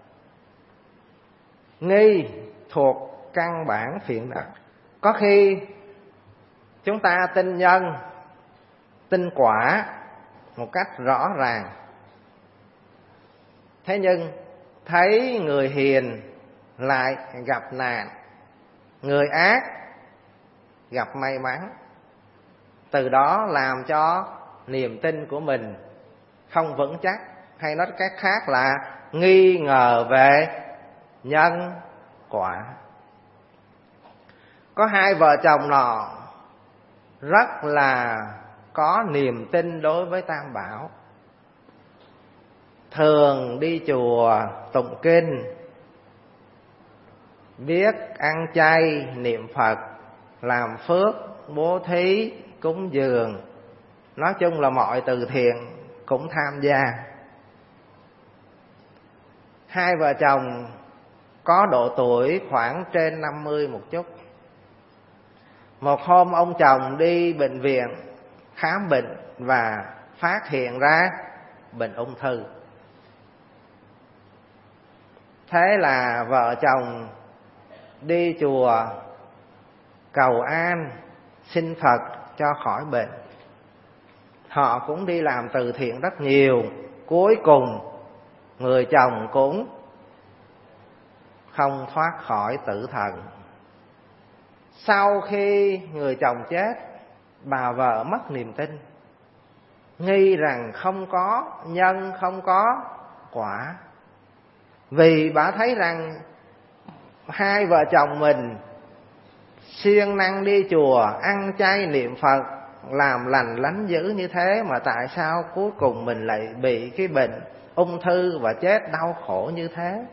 Speaker 1: Nghi thuộc căn bản phiền não. Có khi chúng ta tin nhân, tin quả một cách rõ ràng. Thế nhưng thấy người hiền lại gặp nạn, người ác gặp may mắn. Từ đó làm cho niềm tin của mình không vững chắc. Hay nói cách khác là nghi ngờ về nhân quả. Có hai vợ chồng nọ rất là có niềm tin đối với Tam Bảo, thường đi chùa tụng kinh, biết ăn chay niệm Phật, làm phước, bố thí, cúng dường, nói chung là mọi từ thiện cũng tham gia. Hai vợ chồng có độ tuổi khoảng trên năm mươi một chút. Một hôm ông chồng đi bệnh viện khám bệnh và phát hiện ra bệnh ung thư. Thế là vợ chồng đi chùa cầu an, xin Phật cho khỏi bệnh. Họ cũng đi làm từ thiện rất nhiều. Cuối cùng người chồng cũng không thoát khỏi tử thần. Sau khi người chồng chết, bà vợ mất niềm tin, nghi rằng không có nhân, không có quả. Vì bà thấy rằng hai vợ chồng mình siêng năng đi chùa, ăn chay niệm Phật, làm lành lánh dữ như thế, mà tại sao cuối cùng mình lại bị cái bệnh ung thư và chết đau khổ như thế?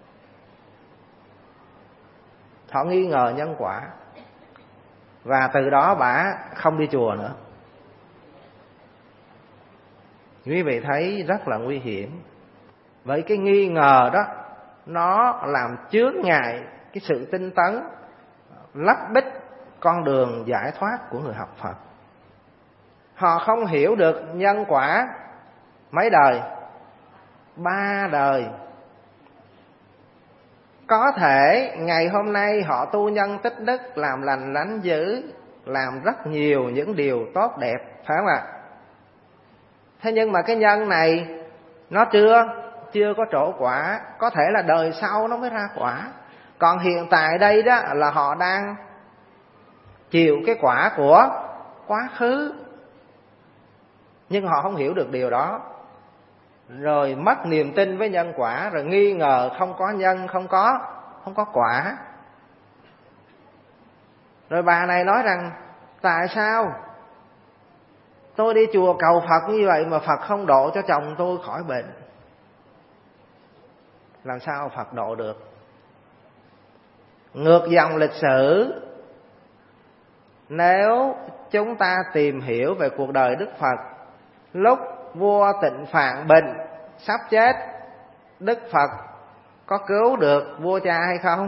Speaker 1: Họ nghi ngờ nhân quả. Và từ đó bà không đi chùa nữa. Quý vị thấy rất là nguy hiểm. Bởi cái nghi ngờ đó, nó làm chướng ngại cái sự tinh tấn, lấp bích con đường giải thoát của người học Phật. Họ không hiểu được nhân quả mấy đời, ba đời. Có thể ngày hôm nay họ tu nhân tích đức, làm lành lánh dữ, làm rất nhiều những điều tốt đẹp, phải không ạ? Thế nhưng mà cái nhân này nó chưa chưa có trổ quả, có thể là đời sau nó mới ra quả. Còn hiện tại đây đó là họ đang chịu cái quả của quá khứ, nhưng họ không hiểu được điều đó, rồi mất niềm tin với nhân quả, rồi nghi ngờ không có nhân, không có không có quả. Rồi bà này nói rằng tại sao tôi đi chùa cầu Phật như vậy mà Phật không độ cho chồng tôi khỏi bệnh? Làm sao Phật độ được? Ngược dòng lịch sử, nếu chúng ta tìm hiểu về cuộc đời Đức Phật, lúc vua Tịnh Phạn bệnh sắp chết, Đức Phật có cứu được vua cha hay không?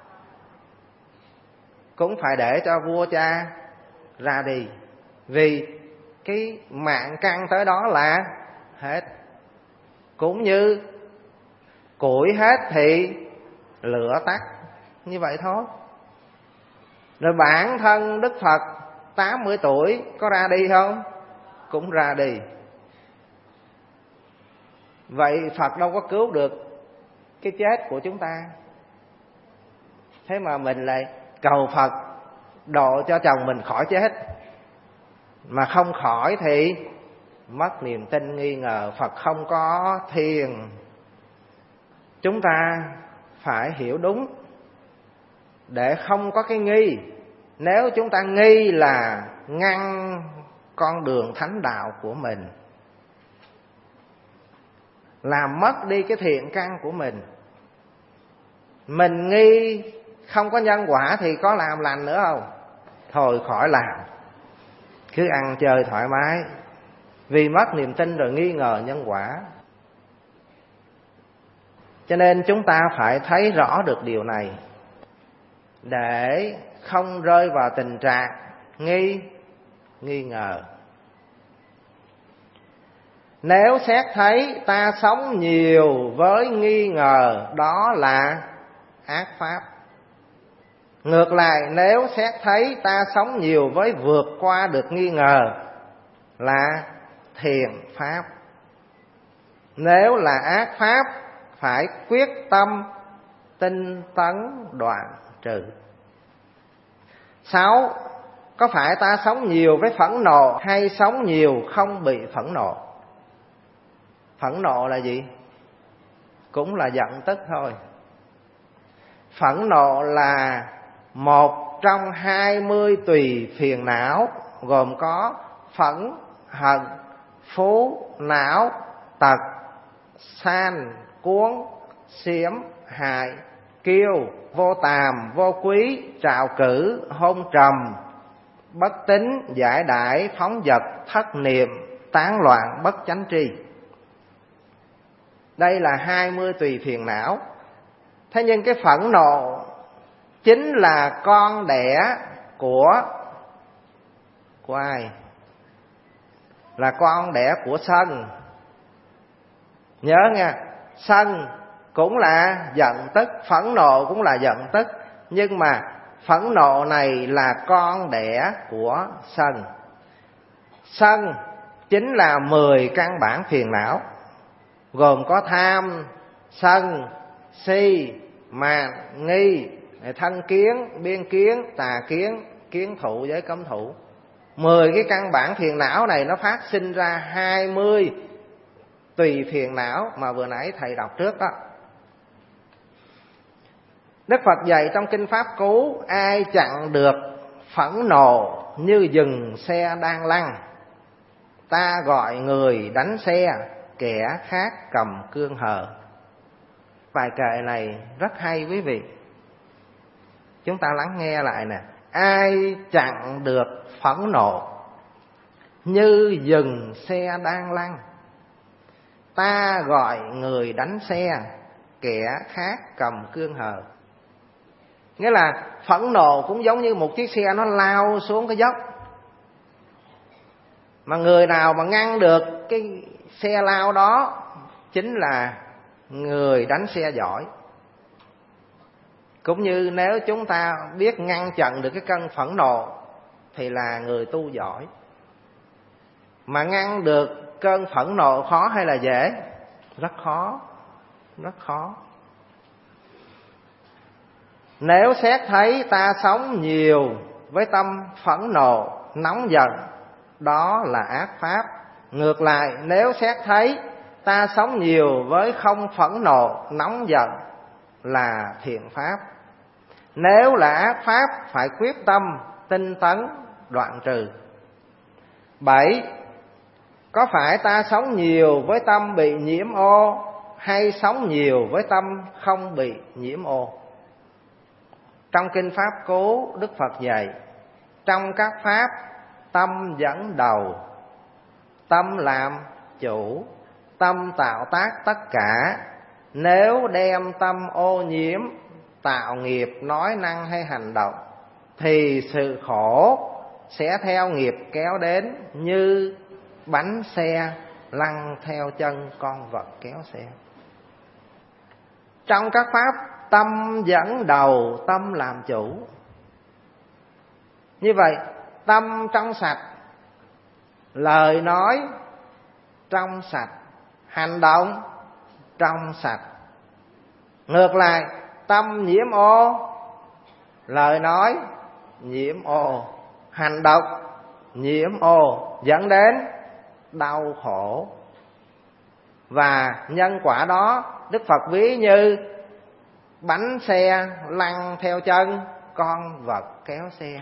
Speaker 1: Cũng phải để cho vua cha ra đi, vì cái mạng căn tới đó là hết. cũng như củi hết thì lửa tắt, như vậy thôi. Rồi bản thân Đức Phật tám mươi tuổi có ra đi không? Cũng ra đi. Vậy Phật đâu có cứu được cái chết của chúng ta. Thế mà mình lại cầu Phật độ cho chồng mình khỏi chết. Mà không khỏi thì mất niềm tin, nghi ngờ Phật không có thiền. Chúng ta phải hiểu đúng để không có cái nghi. Nếu chúng ta nghi là ngăn con đường thánh đạo của mình, làm mất đi cái thiện căn của mình. Mình nghi không có nhân quả thì có làm lành nữa không? Thôi khỏi làm, cứ ăn chơi thoải mái. Vì mất niềm tin rồi nghi ngờ nhân quả. Cho nên chúng ta phải thấy rõ được điều này để không rơi vào tình trạng nghi nghi ngờ. Nếu xét thấy ta sống nhiều với nghi ngờ, đó là ác pháp. Ngược lại, nếu xét thấy ta sống nhiều với vượt qua được nghi ngờ, là thiện pháp. Nếu là ác pháp, phải quyết tâm tinh tấn đoạn trừ. Sáu, có phải ta sống nhiều với phẫn nộ hay sống nhiều không bị phẫn nộ? Phẫn nộ là gì? Cũng là giận tức thôi. Phẫn nộ là một trong hai mươi tùy phiền não, gồm có phẫn, hận, phú, não, tật, san, cuốn, xiểm, hại, kiêu, vô tàm, vô quý, trạo cử, hôn trầm, bất tín, giải đãi, phóng dật, thất niệm, tán loạn, bất chánh tri. Đây là hai mươi tùy phiền não. Thế nhưng cái phẫn nộ chính là con đẻ của của ai? Là con đẻ của sân. Nhớ nha, sân cũng là giận tức, phẫn nộ cũng là giận tức. Nhưng mà phẫn nộ này là con đẻ của sân. Sân chính là mười căn bản phiền não, gồm có tham, sân, si, mạn, nghi, thân kiến, biên kiến, tà kiến, kiến thụ, giới cấm thụ. Mười cái căn bản phiền não này nó phát sinh ra hai mươi tùy phiền não mà vừa nãy thầy đọc trước đó. Đức Phật dạy trong Kinh Pháp Cú: ai chặn được phẫn nộ như dừng xe đang lăn, ta gọi người đánh xe, kẻ khác cầm cương hờ. Bài kệ này rất hay quý vị. Chúng ta lắng nghe lại nè. Ai chặn được phẫn nộ như dừng xe đang lăn, ta gọi người đánh xe, kẻ khác cầm cương hờ. Nghĩa là phẫn nộ cũng giống như một chiếc xe nó lao xuống cái dốc, mà người nào mà ngăn được cái xe lao đó chính là người đánh xe giỏi. Cũng như nếu chúng ta biết ngăn chặn được cái cơn phẫn nộ thì là người tu giỏi. Mà ngăn được cơn phẫn nộ khó hay là dễ? Rất khó, rất khó. Nếu xét thấy ta sống nhiều với tâm phẫn nộ, nóng giận, đó là ác pháp. Ngược lại, nếu xét thấy ta sống nhiều với không phẫn nộ, nóng giận, là thiện pháp. Nếu là ác pháp, phải quyết tâm tinh tấn đoạn trừ. Bảy, có phải ta sống nhiều với tâm bị nhiễm ô hay sống nhiều với tâm không bị nhiễm ô? Trong Kinh Pháp Cú, Đức Phật dạy: trong các pháp, tâm dẫn đầu, tâm làm chủ, tâm tạo tác tất cả. Nếu đem tâm ô nhiễm, tạo nghiệp nói năng hay hành động, thì sự khổ sẽ theo nghiệp kéo đến như bánh xe lăn theo chân con vật kéo xe. Trong các pháp, tâm dẫn đầu, tâm làm chủ. Như vậy, tâm trong sạch, lời nói trong sạch, hành động trong sạch. Ngược lại, tâm nhiễm ô, lời nói nhiễm ô, hành động nhiễm ô, dẫn đến đau khổ. Và nhân quả đó Đức Phật ví như bánh xe lăn theo chân con vật kéo xe.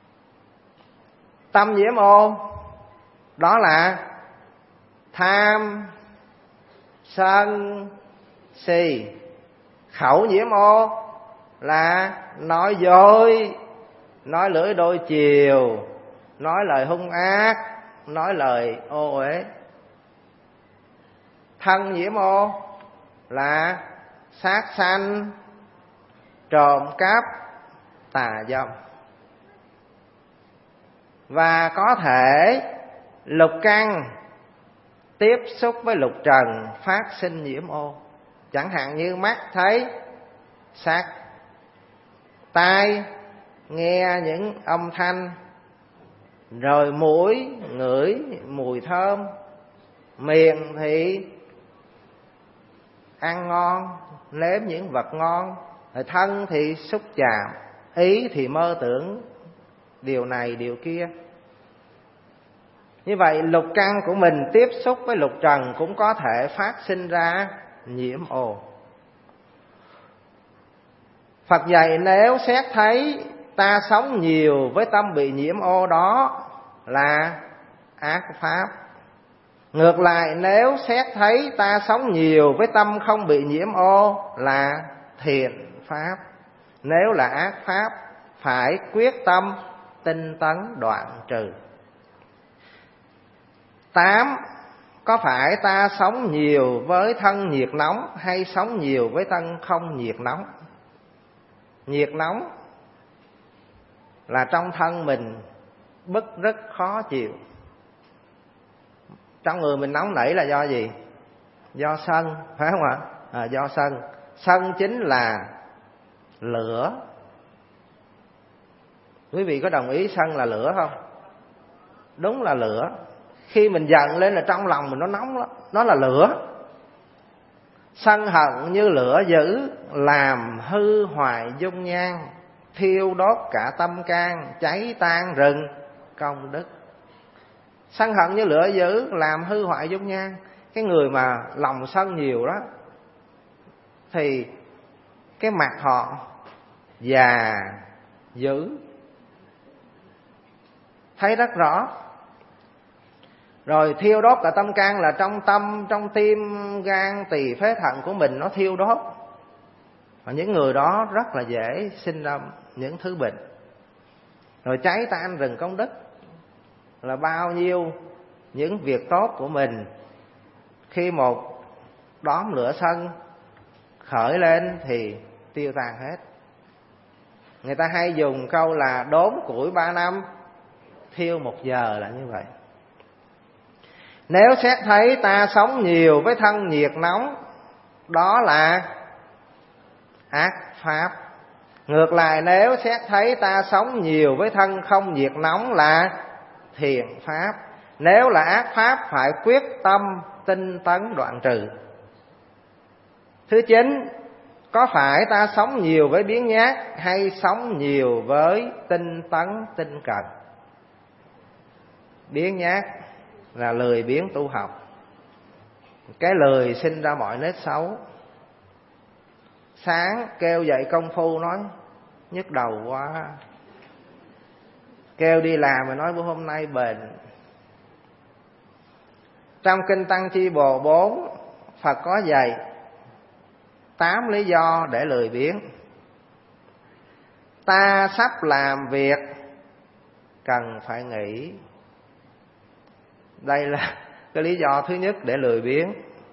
Speaker 1: Tâm nhiễm ô đó là tham, sân, si. Khẩu nhiễm ô là nói dối, nói lưỡi đôi chiều, nói lời hung ác, nói lời ô uế. Thân nhiễm ô là sát sanh, trộm cắp, tà dâm. Và có thể lục căn tiếp xúc với lục trần phát sinh nhiễm ô. Chẳng hạn như mắt thấy sắc, tai nghe những âm thanh, rồi mũi ngửi mùi thơm, miệng thì ăn ngon, nếm những vật ngon, rồi thân thì xúc chạm, ý thì mơ tưởng điều này điều kia. Như vậy lục căn của mình tiếp xúc với lục trần cũng có thể phát sinh ra nhiễm ô. Phật dạy nếu xét thấy ta sống nhiều với tâm bị nhiễm ô đó là ác pháp. Ngược lại, nếu xét thấy ta sống nhiều với tâm không bị nhiễm ô là thiện pháp. Nếu là ác pháp, phải quyết tâm tinh tấn đoạn trừ. Tám, có phải ta sống nhiều với thân nhiệt nóng hay sống nhiều với thân không nhiệt nóng? Nhiệt nóng là trong thân mình bức rất khó chịu. Trong người mình nóng nảy là do gì? Do sân, phải không ạ? À, do sân. Sân chính là lửa. Quý vị có đồng ý sân là lửa không? Đúng là lửa. Khi mình giận lên là trong lòng mình nó nóng lắm. Nó là lửa. Sân hận như lửa dữ, làm hư hoại dung nhan, thiêu đốt cả tâm can, cháy tan rừng công đức. Sân hận như lửa dữ, làm hư hoại dung nhan. Cái người mà lòng sân nhiều đó thì cái mặt họ già dữ, thấy rất rõ. Rồi thiêu đốt cả tâm can là trong tâm, trong tim, gan, tỳ, phế, thận của mình nó thiêu đốt. Và những người đó rất là dễ sinh ra những thứ bệnh. Rồi cháy tan rừng công đức là bao nhiêu những việc tốt của mình khi một đóm lửa sân khởi lên thì tiêu tan hết. Người ta hay dùng câu là đốn củi ba năm, thiêu một giờ là như vậy. Nếu xét thấy ta sống nhiều với thân nhiệt nóng, đó là ác pháp. Ngược lại, nếu xét thấy ta sống nhiều với thân không nhiệt nóng là thiện pháp. Nếu là ác pháp, phải quyết tâm tinh tấn đoạn trừ. Thứ chín, có phải ta sống nhiều với biếng nhác hay sống nhiều với tinh tấn tinh cần? Biếng nhác là lười biếng tu học. Cái lười sinh ra mọi nết xấu. Sáng kêu dậy công phu nói nhức đầu quá, kêu đi làm mà nói bữa hôm nay bệnh. Trong Kinh Tăng Chi Bồ bốn, Phật có dạy tám lý do để lười biếng. Ta sắp làm việc cần phải nghỉ. Đây là cái lý do thứ nhất để lười biếng.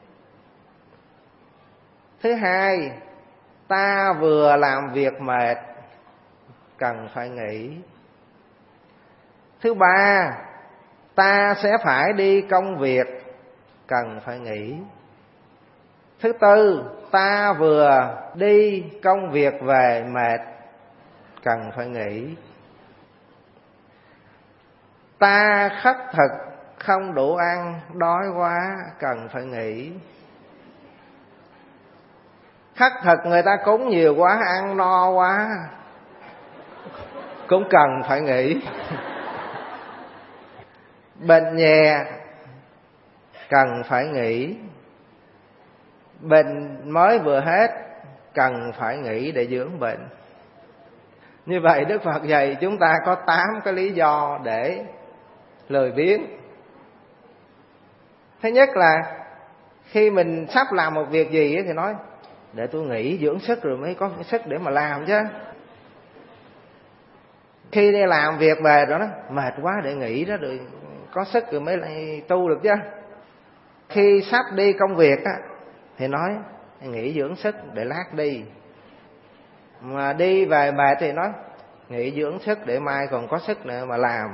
Speaker 1: Thứ hai, ta vừa làm việc mệt cần phải nghỉ. Thứ ba, ta sẽ phải đi công việc cần phải nghỉ. Thứ tư, ta vừa đi công việc về mệt, cần phải nghỉ. Ta khất thực không đủ ăn, đói quá, cần phải nghỉ. Khất thực người ta cúng nhiều quá, ăn no quá, cũng cần phải nghỉ. Bệnh nhẹ, cần phải nghỉ. Bệnh mới vừa hết, cần phải nghỉ để dưỡng bệnh. Như vậy Đức Phật dạy chúng ta có tám cái lý do để lười biếng. Thứ nhất là khi mình sắp làm một việc gì thì nói để tôi nghỉ dưỡng sức rồi mới có sức để mà làm chứ. Khi đi làm việc về rồi đó, mệt quá để nghỉ đó, rồi có sức rồi mới lại tu được chứ. Khi sắp đi công việc á, thì nói nghỉ dưỡng sức để lát đi. Mà đi về mệt thì nói nghỉ dưỡng sức để mai còn có sức nữa mà làm.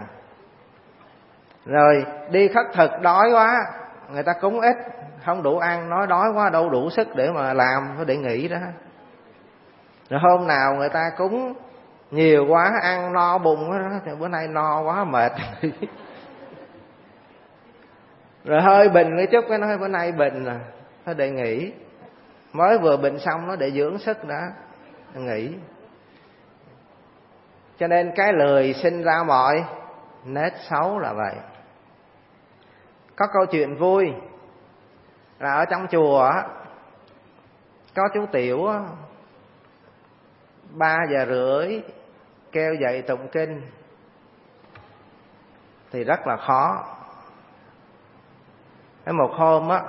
Speaker 1: Rồi đi khất thực đói quá, người ta cúng ít, không đủ ăn, nói đói quá đâu đủ sức để mà làm, phải để nghỉ đó. Rồi hôm nào người ta cúng nhiều quá, ăn no bụng đó, thì bữa nay no quá mệt. Rồi hơi bệnh cái chút cái nói bữa nay bệnh rồi, phải để nghỉ. Mới vừa bệnh xong nó để dưỡng sức đã, nghỉ. Cho nên cái lười sinh ra mọi nết xấu là vậy. Có câu chuyện vui là ở trong chùa á, có chú Tiểu á, ba giờ rưỡi kêu dậy tụng kinh thì rất là khó. Cái một hôm á,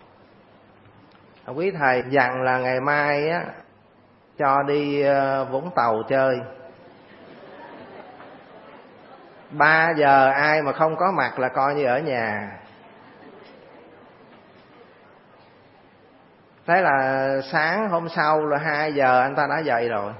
Speaker 1: quý thầy dặn là ngày mai á cho đi Vũng Tàu chơi. Ba giờ ai mà không có mặt là coi như ở nhà. Thế là sáng hôm sau là hai giờ anh ta đã dậy rồi.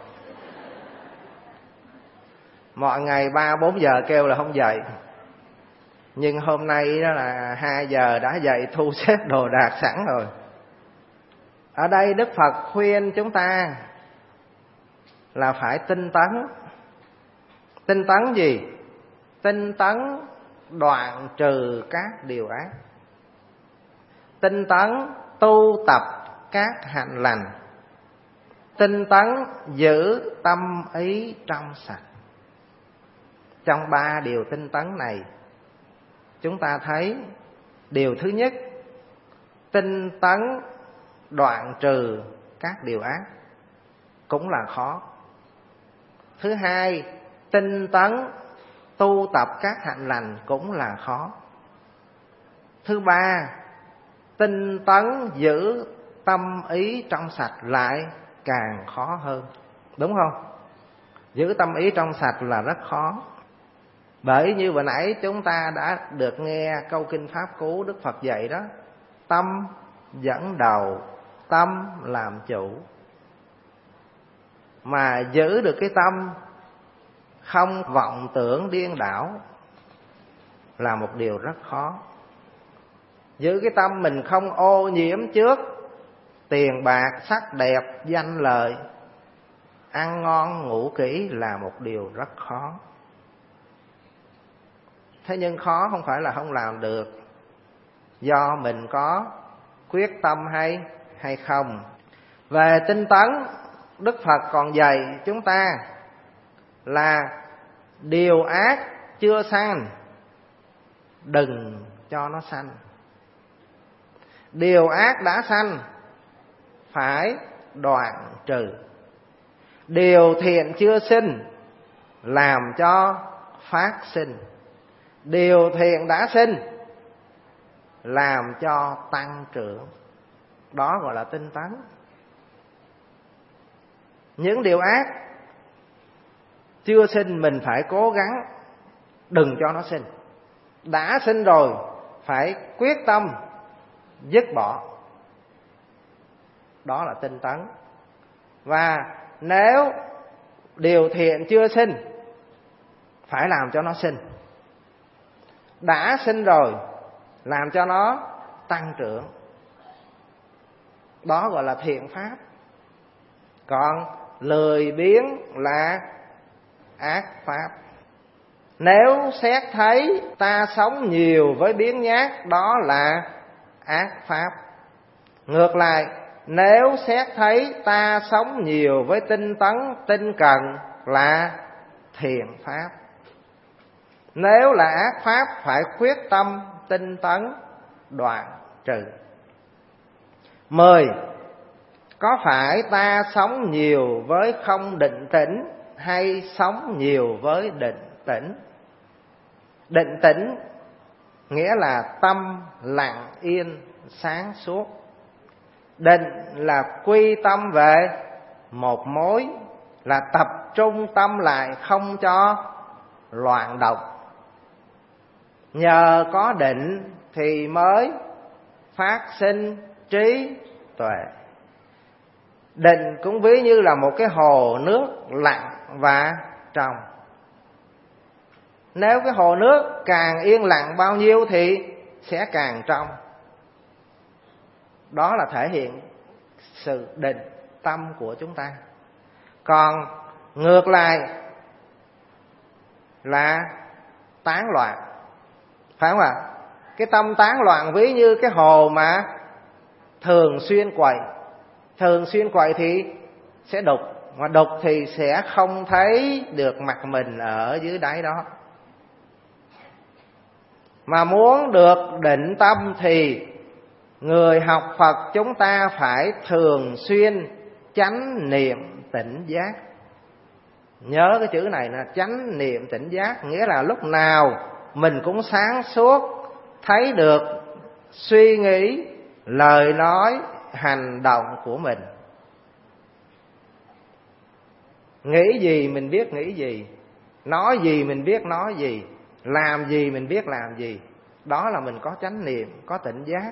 Speaker 1: Mọi ngày ba bốn giờ kêu là không dậy. Nhưng hôm nay đó là hai giờ đã dậy thu xếp đồ đạc sẵn rồi. Ở đây Đức Phật khuyên chúng ta là phải tinh tấn. Tinh tấn gì? Tinh tấn đoạn trừ các điều ác. Tinh tấn tu tập các hạnh lành. Tinh tấn giữ tâm ý trong sạch. Trong ba điều tinh tấn này, chúng ta thấy điều thứ nhất, tinh tấn đoạn trừ các điều ác cũng là khó. Thứ hai, tinh tấn tu tập các hạnh lành cũng là khó. Thứ ba, tinh tấn giữ tâm ý trong sạch lại càng khó hơn. Đúng không? Giữ tâm ý trong sạch là rất khó. Bởi như vừa nãy chúng ta đã được nghe câu kinh Pháp Cú Đức Phật dạy đó, tâm dẫn đầu, tâm làm chủ. Mà giữ được cái tâm không vọng tưởng điên đảo là một điều rất khó. Giữ cái tâm mình không ô nhiễm trước tiền bạc, sắc đẹp, danh lợi, ăn ngon ngủ kỹ là một điều rất khó. Thế nhưng khó không phải là không làm được, do mình có quyết tâm hay hay không. Về tinh tấn, Đức Phật còn dạy chúng ta là điều ác chưa sanh, đừng cho nó sanh. Điều ác đã sanh, phải đoạn trừ. Điều thiện chưa sinh, làm cho phát sinh. Điều thiện đã sinh, làm cho tăng trưởng. Đó gọi là tinh tấn. Những điều ác chưa sinh mình phải cố gắng đừng cho nó sinh. Đã sinh rồi phải quyết tâm dứt bỏ. Đó là tinh tấn. Và nếu điều thiện chưa sinh, phải làm cho nó sinh. Đã sinh rồi, làm cho nó tăng trưởng. Đó gọi là thiện pháp. Còn lười biếng là ác pháp. Nếu xét thấy ta sống nhiều với biếng nhác, đó là ác pháp. Ngược lại, nếu xét thấy ta sống nhiều với tinh tấn, tinh cần là thiện pháp. Nếu là ác pháp, phải quyết tâm tinh tấn đoạn trừ. Mười, có phải ta sống nhiều với không định tĩnh hay sống nhiều với định tĩnh? Định tĩnh nghĩa là tâm lặng yên sáng suốt. Định là quy tâm về một mối, là tập trung tâm lại không cho loạn động. Nhờ có định thì mới phát sinh trí tuệ. Định cũng ví như là một cái hồ nước lặng và trong. Nếu cái hồ nước càng yên lặng bao nhiêu thì sẽ càng trong. Đó là thể hiện sự định tâm của chúng ta. Còn ngược lại là tán loạn, phải không ạ? Cái tâm tán loạn ví như cái hồ mà thường xuyên quậy. Thường xuyên quậy thì sẽ đục, mà đục thì sẽ không thấy được mặt mình ở dưới đáy đó. Mà muốn được định tâm thì người học Phật chúng ta phải thường xuyên chánh niệm tỉnh giác. Nhớ cái chữ này là chánh niệm tỉnh giác, nghĩa là lúc nào mình cũng sáng suốt, thấy được suy nghĩ, lời nói, hành động của mình. Nghĩ gì mình biết nghĩ gì, nói gì mình biết nói gì, làm gì mình biết làm gì. Đó là mình có chánh niệm, có tỉnh giác.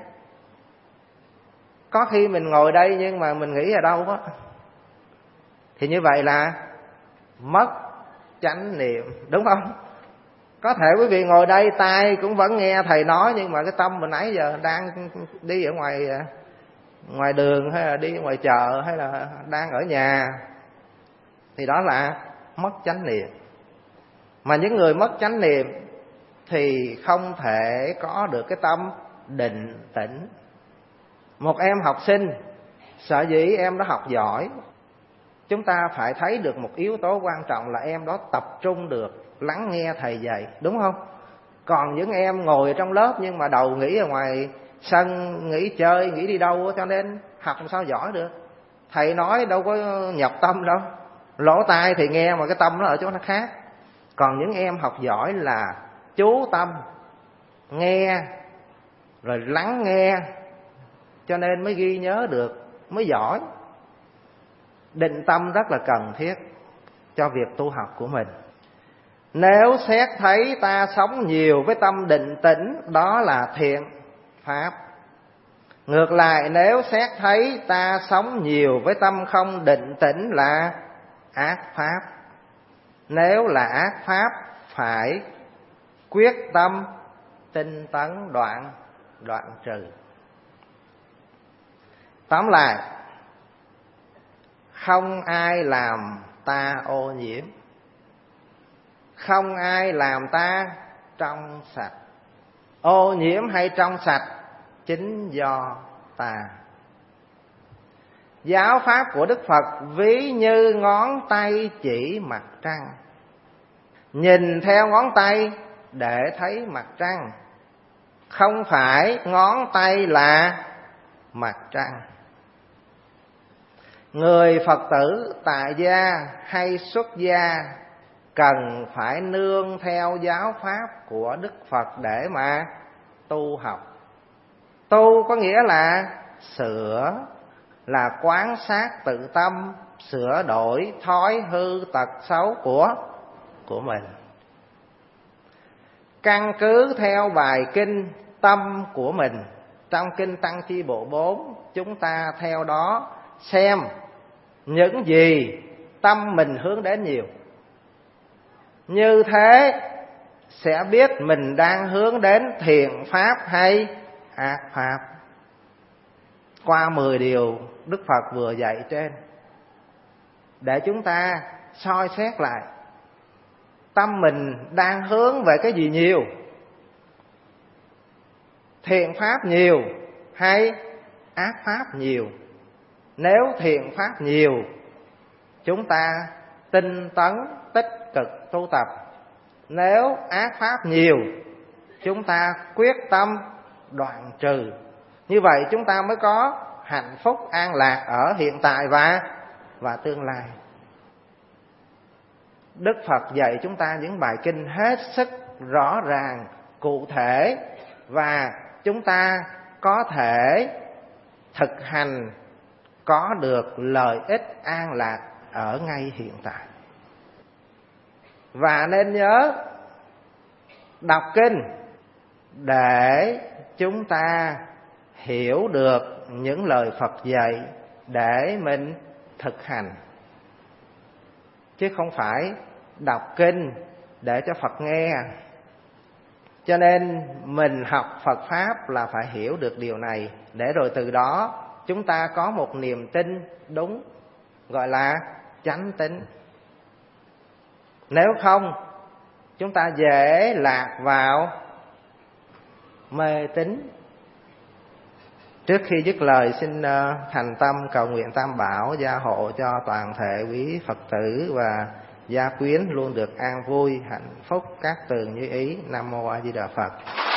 Speaker 1: Có khi mình ngồi đây nhưng mà mình nghĩ ở đâu á, thì như vậy là mất chánh niệm, đúng không? Có thể quý vị ngồi đây tai cũng vẫn nghe thầy nói, nhưng mà cái tâm mình nãy giờ đang đi ở ngoài ngoài đường, hay là đi ngoài chợ, hay là đang ở nhà, thì đó là mất chánh niệm. Mà những người mất chánh niệm thì không thể có được cái tâm định tĩnh. Một em học sinh, sở dĩ em đó học giỏi, chúng ta phải thấy được một yếu tố quan trọng là em đó tập trung được, lắng nghe thầy dạy, đúng không? Còn những em ngồi trong lớp nhưng mà đầu nghĩ ở ngoài sân, nghĩ chơi, nghĩ đi đâu, cho nên học làm sao giỏi được. Thầy nói đâu có nhập tâm đâu, lỗ tai thì nghe mà cái tâm nó ở chỗ nó khác. Còn những em học giỏi là chú tâm nghe, rồi lắng nghe, cho nên mới ghi nhớ được, mới giỏi. Định tâm rất là cần thiết cho việc tu học của mình. Nếu xét thấy ta sống nhiều với tâm định tĩnh, đó là thiện pháp. Ngược lại, nếu xét thấy ta sống nhiều với tâm không định tĩnh là ác pháp. Nếu là ác pháp, phải quyết tâm tinh tấn đoạn đoạn trừ. Tóm lại, không ai làm ta ô nhiễm, không ai làm ta trong sạch. Ô nhiễm hay trong sạch chính do ta. Giáo pháp của Đức Phật ví như ngón tay chỉ mặt trăng. Nhìn theo ngón tay để thấy mặt trăng, không phải ngón tay là mặt trăng. Người Phật tử tại gia hay xuất gia cần phải nương theo giáo pháp của Đức Phật để mà tu học. Tu có nghĩa là sửa, là quán sát tự tâm, sửa đổi thói hư tật xấu của của mình. Căn cứ theo bài kinh tâm của mình, trong kinh Tăng Chi Bộ bốn, chúng ta theo đó xem những gì tâm mình hướng đến nhiều. Như thế sẽ biết mình đang hướng đến thiện pháp hay ác pháp. Qua mười điều Đức Phật vừa dạy trên, để chúng ta soi xét lại tâm mình đang hướng về cái gì nhiều, thiện pháp nhiều hay ác pháp nhiều. Nếu thiện pháp nhiều, chúng ta tinh tấn tích cực tu tập. Nếu ác pháp nhiều, chúng ta quyết tâm đoạn trừ. Như vậy chúng ta mới có hạnh phúc an lạc ở hiện tại và và tương lai. Đức Phật dạy chúng ta những bài kinh hết sức rõ ràng, cụ thể, và chúng ta có thể thực hành có được lợi ích an lạc ở ngay hiện tại. Và nên nhớ đọc kinh để chúng ta hiểu được những lời Phật dạy để mình thực hành, chứ không phải đọc kinh để cho Phật nghe. Cho nên mình học Phật Pháp là phải hiểu được điều này, để rồi từ đó chúng ta có một niềm tin đúng, gọi là chánh tín. Nếu không, chúng ta dễ lạc vào mê tín. Trước khi dứt lời, xin thành tâm cầu nguyện Tam Bảo gia hộ cho toàn thể quý Phật tử và gia quyến luôn được an vui, hạnh phúc, các tường như ý. Nam Mô A Di Đà Phật.